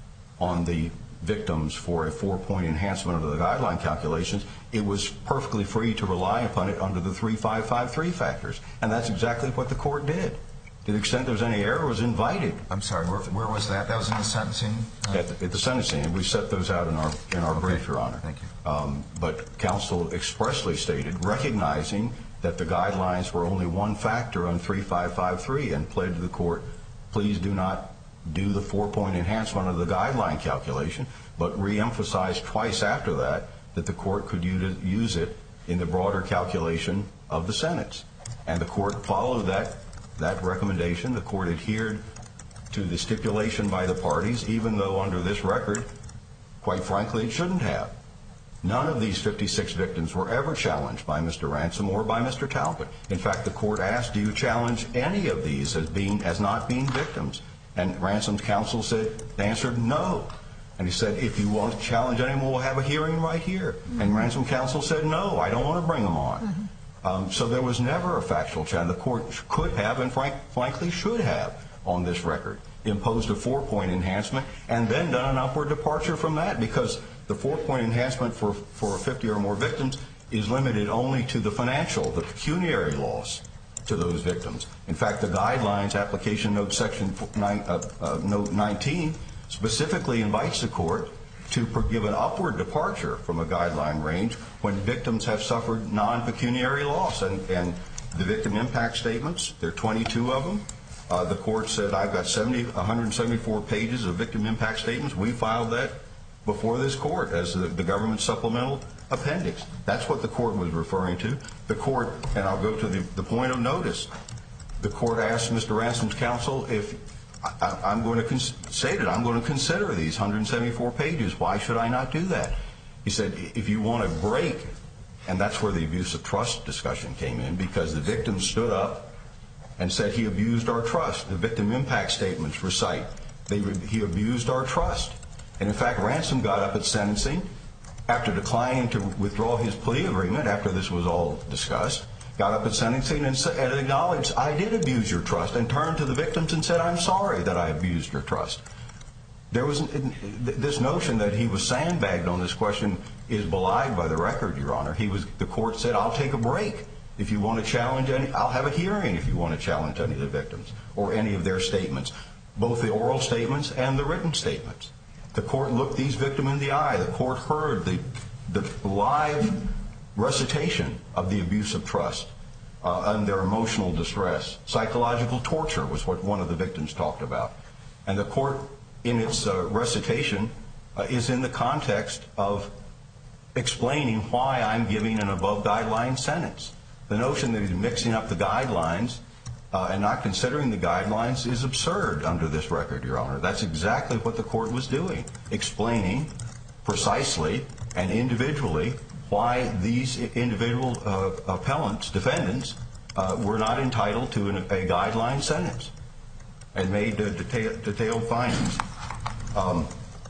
Speaker 7: on the victims for a four-point enhancement under the guideline calculations. It was perfectly free to rely upon it under the three five five three factors, and that's exactly what the court did. To the extent there was any error, it was invited.
Speaker 3: I'm sorry, where, where was that? That was in the sentencing? Uh,
Speaker 7: at, the, at the sentencing, and we set those out in our in our
Speaker 3: okay.
Speaker 7: brief, Your Honor.
Speaker 3: Thank you.
Speaker 7: Um, but counsel expressly stated, recognizing that the guidelines were only one factor on three five five three, and pled to the court, please do not do the four-point enhancement of the guideline calculation, but re-emphasized twice after that that the court could use it in the broader calculation of the sentence. And the court followed that that recommendation. The court adhered to the stipulation by the parties, even though under this record, quite frankly, it shouldn't have. None of these fifty-six victims were ever challenged by Mister Ransom or by Mister Talbot. In fact, the court asked, do you challenge any of these as being as not being victims? And Ransom's counsel said, answered no. And he said, if you want to challenge anyone, we'll have a hearing right here. Mm-hmm. And Ransom counsel said, no, I don't want to bring them on. Mm-hmm. um, so there was never a factual challenge. The court could have, and frank, frankly should have, on this record, imposed a four-point enhancement and then done an upward departure from that, because the four-point enhancement for, for fifty or more victims is limited only to the financial, the pecuniary loss to those victims. In fact, the guidelines application note section nine, uh, uh, note nineteen specifically invites the court to give an upward departure from a guideline range when victims have suffered non-pecuniary loss. And, and the victim impact statements, there are twenty-two of them. Uh, the court said, I've got seventy, one hundred seventy-four pages of victim impact statements. We filed that before this court as the, the government supplemental appendix. That's what the court was referring to. The court, and I'll go to the, the point of notice, the court asked Mister Ransom's counsel if I, I'm going to cons- say that I'm going to consider these one hundred seventy-four pages. Why should I not do that? He said, if you want a break, and that's where the abuse of trust discussion came in, because the victim stood up and said he abused our trust. The victim impact statements recite they, he abused our trust. And in fact, Ransom got up at sentencing after declining to withdraw his plea agreement after this was all discussed, got up at sentencing and, and acknowledged, I did abuse your trust, and turned to the victims and said, I'm sorry that I abused your trust. There was this notion that he was sandbagged on this question is belied by the record, Your Honor. He was, the court said, I'll take a break if you want to challenge any, I'll have a hearing if you want to challenge any of the victims or any of their statements, both the oral statements and the written statements. The court looked these victims in the eye. The court heard the, the live recitation of the abuse of trust uh, and their emotional distress. Psychological torture was what one of the victims talked about. And the court, in its uh, recitation, uh, is in the context of explaining why I'm giving an above-guideline sentence. The notion that he's mixing up the guidelines Uh, and not considering the guidelines is absurd under this record, Your Honor. That's exactly what the court was doing, explaining precisely and individually why these individual uh, appellants, defendants, uh, were not entitled to an, a guideline sentence, and made uh, detail, detailed findings. Um,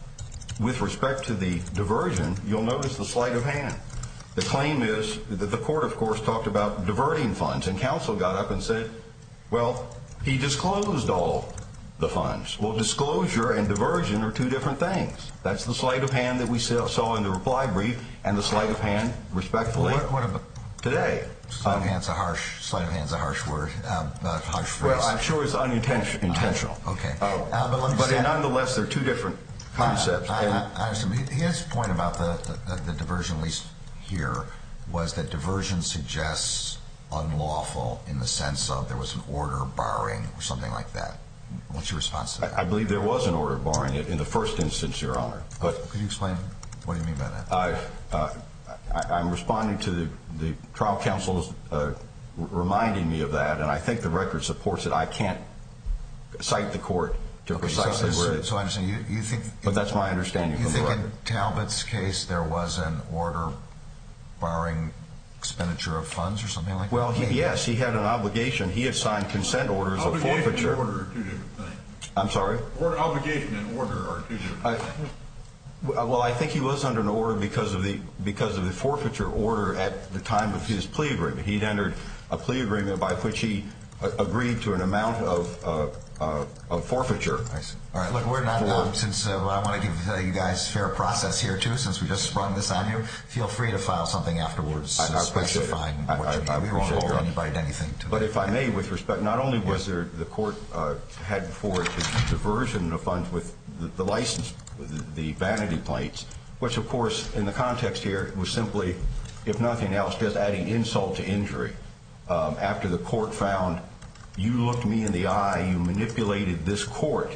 Speaker 7: with respect to the diversion, you'll notice the sleight of hand. The claim is that the court, of course, talked about diverting funds, and counsel got up and said, well, he disclosed all the funds. Well, disclosure and diversion are two different things. That's the sleight of hand that we saw in the reply brief, and the sleight of hand, respectfully,
Speaker 3: what, what about
Speaker 7: today.
Speaker 3: Sleight
Speaker 7: um,
Speaker 3: of hand's a harsh. Sleight of hand's a harsh word. Um, uh, harsh phrase.
Speaker 7: Well, I'm sure it's unintentional. Intentional.
Speaker 3: Uh, okay.
Speaker 7: Uh,
Speaker 3: uh, but let me
Speaker 7: but
Speaker 3: say,
Speaker 7: nonetheless, they're two different concepts.
Speaker 3: I, I,
Speaker 7: and
Speaker 3: I, I understand. His point about the, the, the diversion, at least here was that diversion suggests unlawful in the sense of there was an order barring or something like that. What's your response to that?
Speaker 7: I believe there was an order barring it in the first instance, Your Honor. But
Speaker 3: could you explain? What do you mean by that?
Speaker 7: I, uh, I, I'm responding to the, the trial counsel's uh, reminding me of that, and I think the record supports it. I can't cite the court to
Speaker 3: okay,
Speaker 7: precisely
Speaker 3: so,
Speaker 7: where.
Speaker 3: So I understand. You, you think?
Speaker 7: But that's my understanding.
Speaker 3: You
Speaker 7: from
Speaker 3: think
Speaker 7: the
Speaker 3: in
Speaker 7: record.
Speaker 3: Talbot's case there was an order barring expenditure of funds or something like
Speaker 7: well,
Speaker 3: that?
Speaker 7: Well, yes, he had an obligation. He had signed consent orders of
Speaker 4: Obligation
Speaker 7: forfeiture.
Speaker 4: and order are two different things.
Speaker 7: I'm sorry?
Speaker 4: Order, obligation and order are two different
Speaker 7: I,
Speaker 4: things.
Speaker 7: Well, I think he was under an order because of the because of the forfeiture order at the time of his plea agreement. He'd entered a plea agreement by which he uh, agreed to an amount of uh, uh, of forfeiture.
Speaker 3: I see. All right, look, we're not um, since uh, I want to give uh, you guys fair process here too. Since we just sprung this on you, feel free to file something afterwards
Speaker 7: I, I
Speaker 3: specifying
Speaker 7: I,
Speaker 3: what
Speaker 7: I,
Speaker 3: you need.
Speaker 7: I
Speaker 3: We won't
Speaker 7: appreciate
Speaker 3: hold
Speaker 7: your
Speaker 3: anybody to anything. To
Speaker 7: but
Speaker 3: that.
Speaker 7: if I may, with respect, not only was there the court uh, had before it the diversion of funds with the, the license, the, the vanity plates, which of course in the context here was simply, if nothing else, just adding insult to injury. Um, after the court found you looked me in the eye, you manipulated this court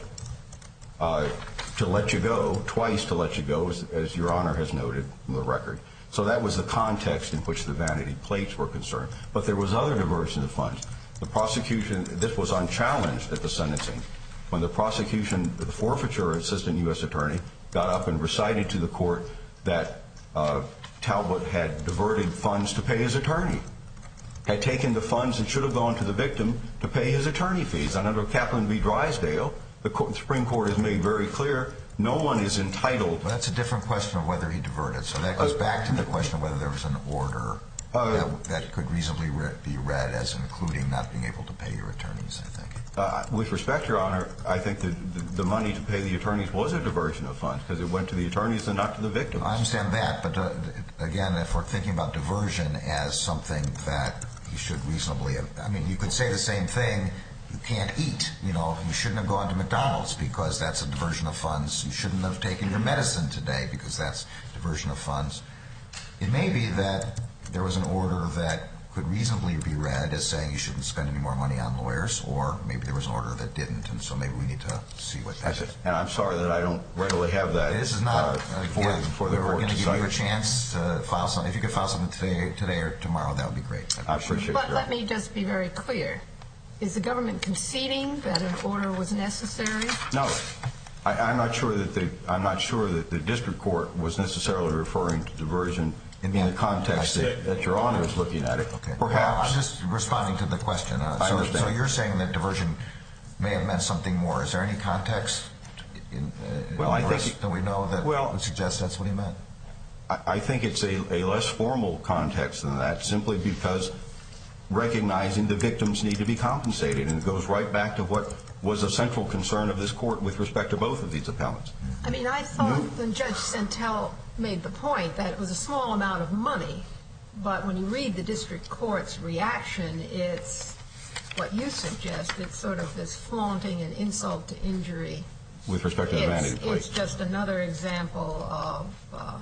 Speaker 7: uh, to let you go, twice to let you go, as, as Your Honor has noted from the record. So that was the context in which the vanity plates were concerned. But there was other diversion of funds. The prosecution, this was unchallenged at the sentencing. When the prosecution, the forfeiture assistant U S attorney, got up and recited to the court that uh, Talbot had diverted funds to pay his attorney, had taken the funds that should have gone to the victim to pay his attorney fees. And under Kaplan v. Drysdale, the, court, the Supreme Court has made very clear no one is entitled.
Speaker 3: Well, that's a different question of whether he diverted. So that goes uh, back to the question of whether there was an order uh, that, that could reasonably re- be read as including not being able to pay your attorneys, I think.
Speaker 7: Uh, with respect, Your Honor, I think that the, the money to pay the attorneys was a diversion of funds because it went to the attorneys and not to the victims.
Speaker 3: I understand that, but uh, again, if we're thinking about diversion as something that he should reasonably have, I mean, you could say the same thing, you can't eat, you know, you shouldn't have gone to McDonald's because that's a diversion of funds. You shouldn't have taken your medicine today because that's diversion of funds. It may be that there was an order that could reasonably be read as saying you shouldn't spend any more money on lawyers, or maybe there was an order that didn't, and so maybe we need to see what that is.
Speaker 7: And I'm sorry that I don't readily have that.
Speaker 3: This is not,
Speaker 7: uh,
Speaker 3: again,
Speaker 7: for, for the
Speaker 3: we're
Speaker 7: court
Speaker 3: going to
Speaker 7: to
Speaker 3: give
Speaker 7: cite.
Speaker 3: you a chance to file something. If you could file something today, today or tomorrow, that would be great.
Speaker 7: I appreciate
Speaker 5: But
Speaker 7: your
Speaker 5: let me just be very clear. Is the government conceding that an order was necessary?
Speaker 7: No. I, I'm not sure that the I'm not sure that the district court was necessarily referring to diversion in the context that, that Your Honor is looking at it.
Speaker 3: Okay.
Speaker 7: Perhaps.
Speaker 3: Well, I'm just responding to the question. Uh,
Speaker 7: I
Speaker 3: so,
Speaker 7: understand.
Speaker 3: so you're saying that diversion may have meant something more. Is there any context in, uh,
Speaker 7: well,
Speaker 3: in
Speaker 7: I
Speaker 3: the
Speaker 7: think
Speaker 3: that we know that
Speaker 7: well,
Speaker 3: would suggest that's what he meant?
Speaker 7: I, I think it's a, a less formal context than that, simply because recognizing the victims need to be compensated, and it goes right back to what was a central concern of this court with respect to both of these appellants.
Speaker 5: I mean, I thought when Judge Santel made the point that it was a small amount of money, but when you read the district court's reaction, it's what you suggest. It's sort of this flaunting and insult to injury.
Speaker 7: With respect to the vanity plate.
Speaker 5: It's just another example of uh,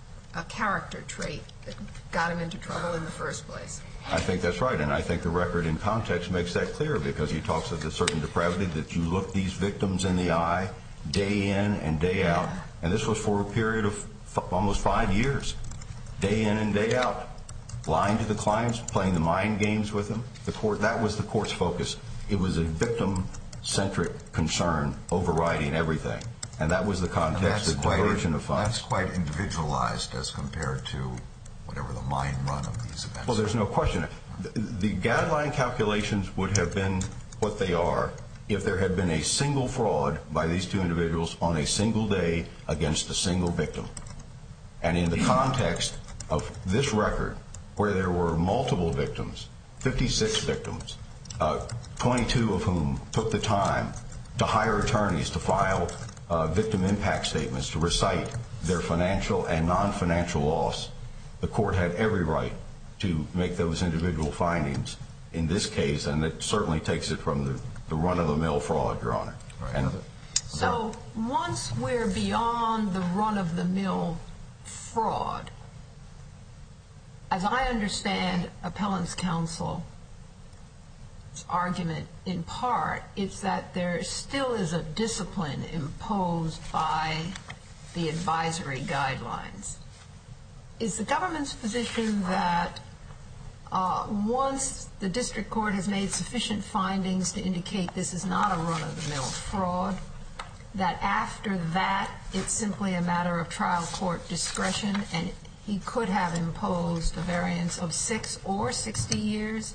Speaker 5: a character trait that got him into trouble in the first place.
Speaker 7: I think that's right, and I think the record in context makes that clear because he talks of the certain depravity that you look these victims in the eye day in and day out, and this was for a period of f- almost five years, day in and day out, lying to the clients, playing the mind games with them. The court, that was the court's focus. It was a victim-centric concern overriding everything, and that was the context of diversion of funds.
Speaker 3: That's quite individualized as compared to whatever the mind run of these events.
Speaker 7: Well, there's no question. The, the guideline calculations would have been what they are if there had been a single fraud by these two individuals on a single day against a single victim. And in the context of this record, where there were multiple victims, fifty-six victims, uh, twenty-two of whom took the time to hire attorneys to file uh, victim impact statements to recite their financial and non-financial loss, the court had every right to make those individual findings in this case, and it certainly takes it from the, the run-of-the-mill fraud, Your Honor.
Speaker 3: Right.
Speaker 7: And,
Speaker 5: So once we're beyond the run-of-the-mill fraud, as I understand appellant's counsel's argument, in part, it's that there still is a discipline imposed by the advisory guidelines. Is the government's position that uh, once the district court has made sufficient findings to indicate this is not a run-of-the-mill fraud, that after that it's simply a matter of trial court discretion and he could have imposed a variance of six or sixty years,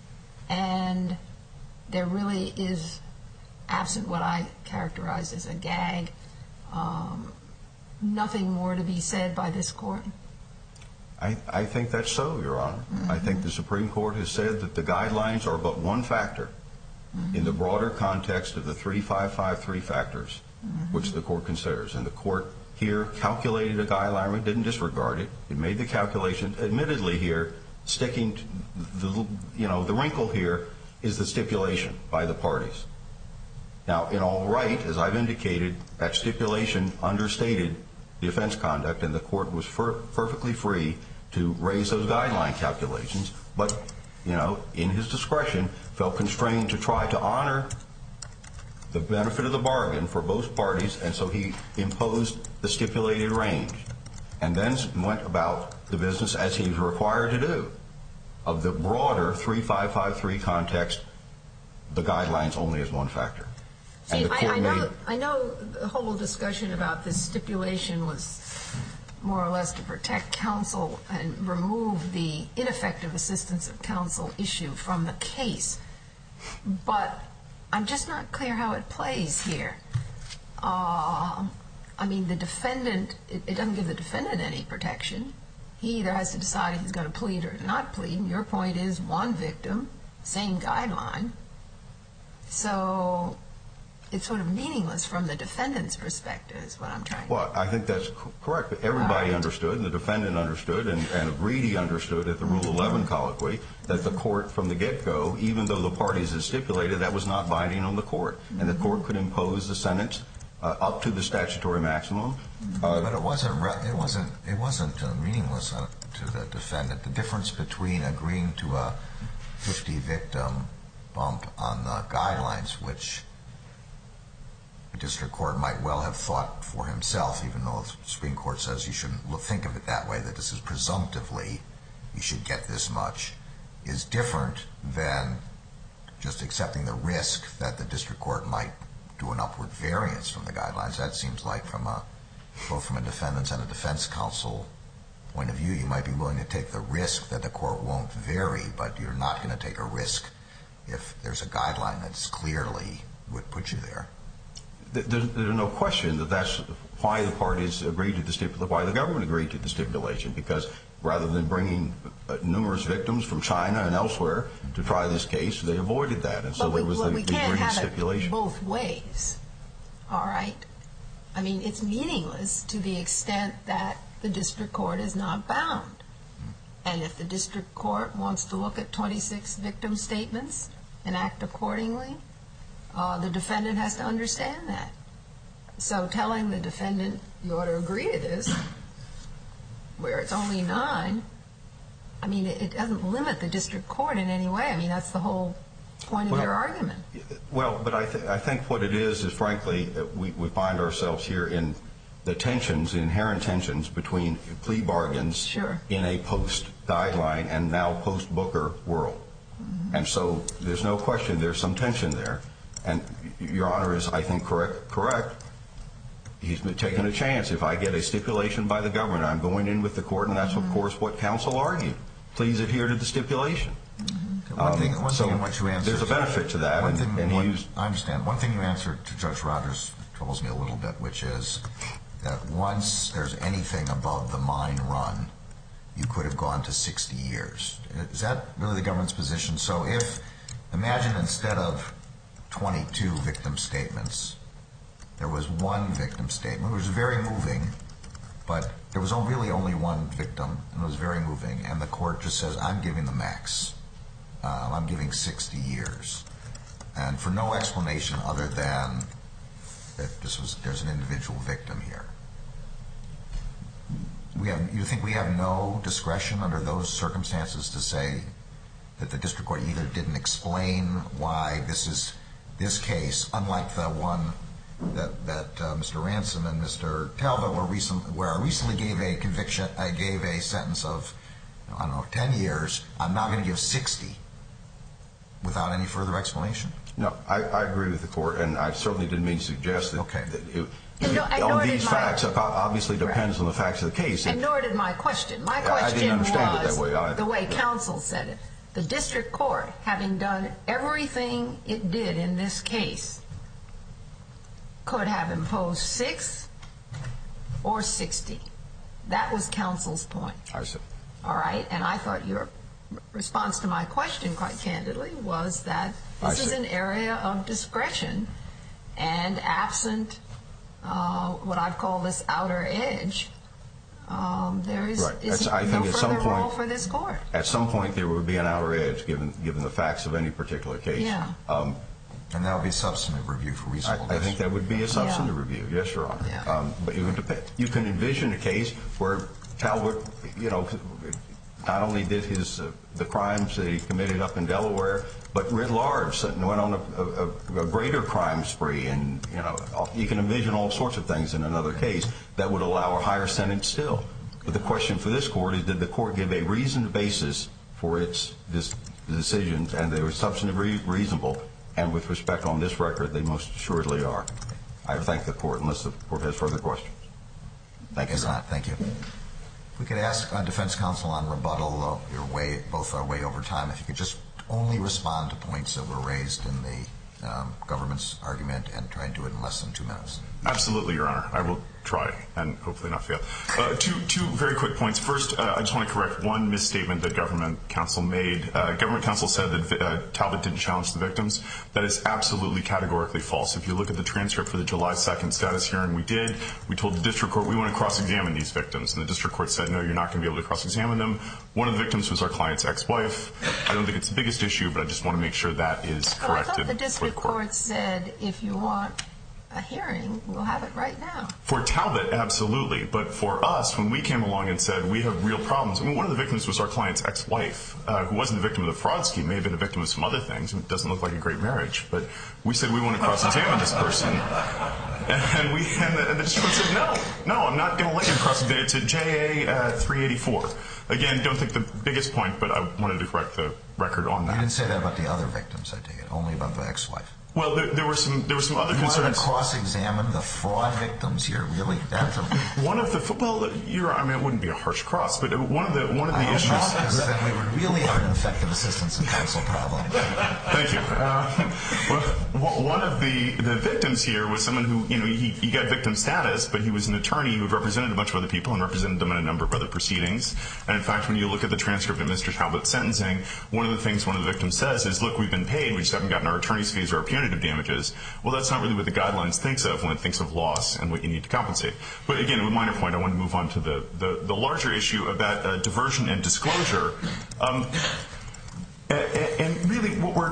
Speaker 5: and there really is, absent what I characterize as a gag, um, nothing more to be said by this court?
Speaker 7: I, I think that's so, Your Honor. Mm-hmm. I think the Supreme Court has said that the guidelines are but one factor mm-hmm. in the broader context of the three five five three factors, mm-hmm. which the court considers. And the court here calculated a guideline, didn't disregard it. It made the calculation. Admittedly here, sticking to the, you know, the wrinkle here is the stipulation by the parties. Now, in all right, as I've indicated, that stipulation understated the offense conduct, and the court was fer- perfectly free to raise those guideline calculations, but, you know, in his discretion, felt constrained to try to honor the benefit of the bargain for both parties, and so he imposed the stipulated range, and then went about the business as he was required to do. Of the broader three five five three context, the guidelines only as one factor.
Speaker 5: See, I, I, know, I know the whole discussion about this stipulation was more or less to protect counsel and remove the ineffective assistance of counsel issue from the case, but I'm just not clear how it plays here. Uh, I mean, the defendant, it, it doesn't give the defendant any protection. He either has to decide if he's going to plead or not plead, and your point is one victim, same guideline. So it's sort of meaningless from the defendant's perspective is what I'm trying to
Speaker 7: Well, I think that's co- correct. But everybody right. understood, and the defendant understood, and, and agreed he understood at the Rule eleven colloquy that the court from the get-go, even though the parties had stipulated, that was not binding on the court. Mm-hmm. And the court could impose the sentence uh, up to the statutory maximum.
Speaker 3: Mm-hmm. Uh, but it wasn't, re- it wasn't, it wasn't uh, meaningless uh, to the defendant. The difference between agreeing to a fifty victim bump on the guidelines, which the district court might well have thought for himself, even though the Supreme Court says you shouldn't think of it that way, that this is presumptively you should get this much, is different than just accepting the risk that the district court might do an upward variance from the guidelines. That seems like from a, both from a defendant's and a defense counsel point of view, you might be willing to take the risk that the court won't vary, but you're not going to take a risk if there's a guideline that's clearly would put you there.
Speaker 7: There's, there's no question that that's why the parties agreed to the stipulation, why the government agreed to the stipulation, because rather than bringing uh, numerous victims from China and elsewhere to try this case, they avoided that, and so
Speaker 5: but we,
Speaker 7: there was
Speaker 5: well,
Speaker 7: the,
Speaker 5: we
Speaker 7: the
Speaker 5: can't
Speaker 7: agreed
Speaker 5: have
Speaker 7: stipulation.
Speaker 5: It both ways, all right? I mean, it's meaningless to the extent that the district court is not bound. And if the district court wants to look at twenty-six victim statements and act accordingly, uh, the defendant has to understand that. So telling the defendant you ought to agree to this, where it's only nine, I mean, it, it doesn't limit the district court in any way. I mean, that's the whole point
Speaker 7: well,
Speaker 5: of your argument.
Speaker 7: Well, but I, th- I think what it is is, frankly, we, we find ourselves here in the tensions, the inherent tensions between plea bargains
Speaker 5: sure.
Speaker 7: in a post-guideline and now post-Booker world. Mm-hmm. And so there's no question there's some tension there. And Your Honor is, I think, correct. correct. He's been taking a chance. If I get a stipulation by the government, I'm going in with the court, and that's, mm-hmm. of course, what counsel argued. Please adhere to the stipulation.
Speaker 3: Mm-hmm. One thing, one
Speaker 7: so
Speaker 3: thing in which you answered,
Speaker 7: there's a benefit to that.
Speaker 3: One
Speaker 7: and,
Speaker 3: thing,
Speaker 7: and
Speaker 3: one,
Speaker 7: he used,
Speaker 3: I understand. One thing you answered to Judge Rogers troubles me a little bit, which is that once there's anything above the mine run, you could have gone to sixty years. Is that really the government's position? So if, imagine instead of twenty-two victim statements, there was one victim statement. It was very moving, but there was really only one victim, and it was very moving, and the court just says, I'm giving the max. Uh, I'm giving sixty years. And for no explanation other than that this was, there's an individual victim here. we have, you think we have no discretion under those circumstances to say that the district court either didn't explain why this is this case, unlike the one that that uh, Mister Ransom and Mister Talbot were recent, where I recently gave a conviction, I gave a sentence of, I don't know, ten years. I'm now going to give sixty without any further explanation?
Speaker 7: No, I, I agree with the court, and I certainly didn't mean to suggest that,
Speaker 3: okay.
Speaker 7: that it,
Speaker 5: And no, and
Speaker 7: on
Speaker 5: nor
Speaker 7: these
Speaker 5: did
Speaker 7: facts,
Speaker 5: my,
Speaker 7: it obviously depends
Speaker 5: right.
Speaker 7: on the facts of the case.
Speaker 5: And nor did my question. My
Speaker 7: I
Speaker 5: question
Speaker 7: didn't understand
Speaker 5: was
Speaker 7: it that way either.
Speaker 5: the way counsel said it. The district court, having done everything it did in this case, could have imposed six or sixty. That was counsel's point.
Speaker 7: I see.
Speaker 5: All right, and I thought your response to my question, quite candidly, was that this is an area of discretion, and absent uh, what I've called this outer edge, um, there is,
Speaker 7: Right.
Speaker 5: is
Speaker 7: I
Speaker 5: no
Speaker 7: think at some
Speaker 5: further
Speaker 7: point,
Speaker 5: role for this court.
Speaker 7: At some point, there would be an outer edge, given given the facts of any particular case.
Speaker 5: Yeah.
Speaker 7: Um,
Speaker 3: And that would be substantive review for
Speaker 7: I,
Speaker 3: reasonableness.
Speaker 7: I think that would be a substantive
Speaker 5: Yeah.
Speaker 7: review. Yes, Your Honor.
Speaker 5: Yeah.
Speaker 7: Um, but it would depend. You can envision a case where Talbot, you know, not only did his uh, the crimes that he committed up in Delaware, but writ large, and went on a, a, a greater crime spree, and you know, you can envision all sorts of things in another case that would allow a higher sentence still. But the question for this court is, did the court give a reasoned basis for its this decisions, and they were substantively reasonable? And with respect on this record, they most assuredly are. I thank the court, unless the court has further questions. Thank you.
Speaker 3: It's not. Thank you. We could ask uh, defense counsel on rebuttal. Uh, you're way, both are way over time. If you could just only respond to points that were raised in the um, government's argument, and try and do it in less than two minutes.
Speaker 2: Absolutely, Your Honor. I will try and hopefully not fail. Uh, two, two very quick points. First, uh, I just want to correct one misstatement that government counsel made. Uh, government counsel said that uh, Talbot didn't challenge the victims. That is absolutely categorically false. If you look at the transcript for the July second status hearing, we did. We told the district court we want to cross-examine these victims, and the district court said, no, you're not going to be able to cross-examine them. One of the victims was our client's ex-wife. I don't think it's the biggest issue, but I just want to make sure that is corrected.
Speaker 5: Well, I thought the district
Speaker 2: for the court.
Speaker 5: court said, if you want a hearing, we'll have it right now.
Speaker 2: For Talbot, absolutely. But for us, when we came along and said we have real problems, I mean, one of the victims was our client's ex-wife, uh, who wasn't the victim of the fraud scheme, may have been a victim of some other things. It doesn't look like a great marriage. But we said we want to cross-examine this person. And, we, and, the, and the district court said, no, no, I'm not going to let you cross-examine. It's at J A uh, three eighty-four. Again, don't think the biggest point, but I wanted to correct the record on that.
Speaker 3: You didn't say that about the other victims, I take it, only about the ex-wife.
Speaker 2: Well, there, there were some there were some other
Speaker 3: you
Speaker 2: concerns.
Speaker 3: You wanted to cross-examine the fraud victims here, really? That's a...
Speaker 2: One of the well, you're, I mean, it wouldn't be a harsh cross, but one of the one of the
Speaker 3: I
Speaker 2: issues.
Speaker 3: Because then we would really have an effective assistance and counsel problem.
Speaker 2: Thank you. Uh, well, one of the the victims here was someone who, you know, he, he got victim status, but he was an attorney who represented a bunch of other people and represented them in a number of other proceedings. And in fact, when you look at the transcript of Mister Talbot's sentencing, one of the things one of the victims says is, "Look, we've been paid. We just haven't gotten our attorney's fees or our punitive damages." Well, that's not really what the guidelines thinks of when it thinks of loss and what you need to compensate. But again, a minor point, I want to move on to the, the, the larger issue about uh, diversion and disclosure. Um, and, and really, what we're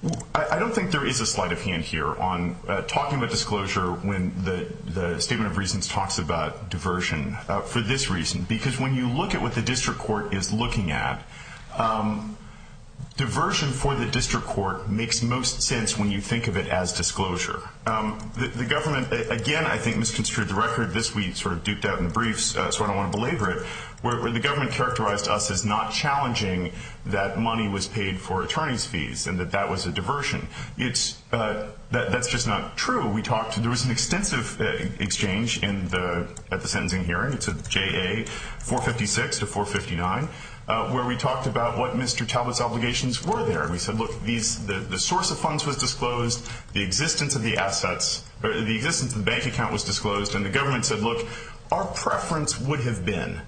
Speaker 2: I, I don't think there is a sleight of hand here on uh, talking about disclosure when the, the statement of reasons talks about diversion uh, for this reason. Because when you look at what the district court is looking at, um, diversion for the district court makes most sense when you think of it as disclosure. Um, the, the government, again, I think misconstrued the record. This we sort of duped out in the briefs, uh, so I don't want to belabor it, where, where the government characterized us as not challenging that money was paid for attorney's fees and that that was a diversion. It's uh, that, that's just not true. We talked. There was an extensive uh, exchange in the at the sentencing hearing. It's a J A four fifty-six to four fifty-nine. Uh, where we talked about what Mister Talbot's obligations were there. We said, look, these the, the source of funds was disclosed, the existence of the assets, or the existence of the bank account was disclosed, and the government said, look, our preference would have been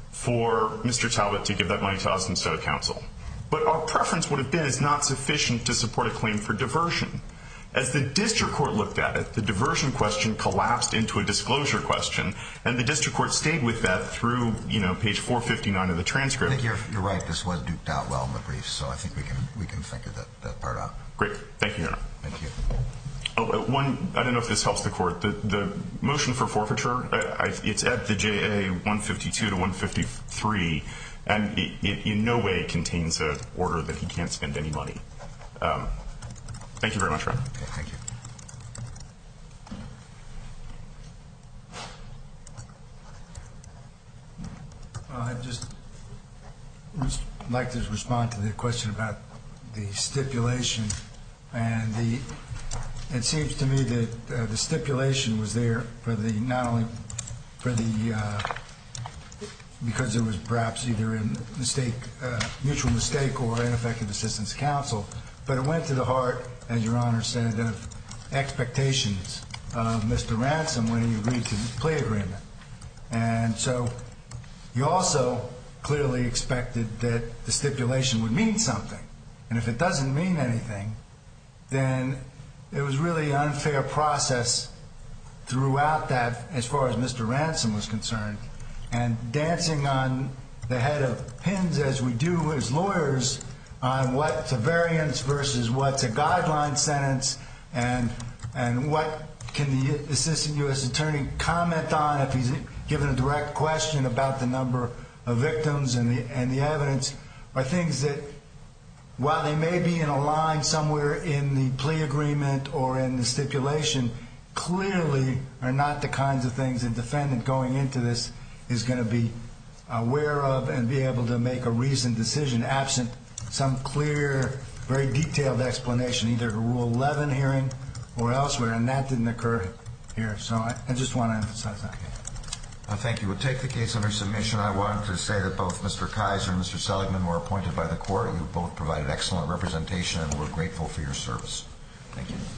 Speaker 2: for Mister Talbot to give that money to us instead of counsel. But our preference would have been is not sufficient to support a claim for diversion. As the district court looked at it, the diversion question collapsed into a disclosure question, and the district court stayed with that through, you know, page four fifty-nine of the transcript.
Speaker 3: I think you're, you're right. This was duped out well in the briefs, so I think we can we can think of that, that part out.
Speaker 2: Great. Thank you, Your Honor.
Speaker 3: Thank you.
Speaker 2: Oh, one, I don't know if this helps the court. The, the motion for forfeiture, I, I, it's at the J A one fifty-two to one fifty-three, and it, it in no way contains an order that he can't spend any money. Um, thank you very much, Ron.
Speaker 3: Okay, thank you.
Speaker 6: Uh, I'd just res- like to respond to the question about the stipulation, and the. It seems to me that uh, the stipulation was there for the not only for the uh, because there was perhaps either a mistake, uh, mutual mistake, or ineffective assistance of counsel, but it went to the heart, as Your Honor said, of expectations of Mister Ransom when he agreed to the plea agreement, and so he also clearly expected that the stipulation would mean something, and if it doesn't mean anything, then it was really an unfair process throughout that as far as Mister Ransom was concerned. And dancing on the head of pins as we do as lawyers on what's a variance versus what's a guideline sentence, and and what can the assistant U S attorney comment on if he's given a direct question about the number of victims and the, and the evidence, are things that, while they may be in a line somewhere in the plea agreement or in the stipulation, clearly are not the kinds of things a defendant going into this is going to be aware of and be able to make a reasoned decision absent some clear, very detailed explanation, either at a Rule eleven hearing or elsewhere, and that didn't occur here. So I, I just want to emphasize that.
Speaker 3: Uh, thank you. We'll take the case under submission. I wanted to say that both Mister Kaiser and Mister Seligman were appointed by the court. You both provided excellent representation, and we're grateful for your service. Thank you.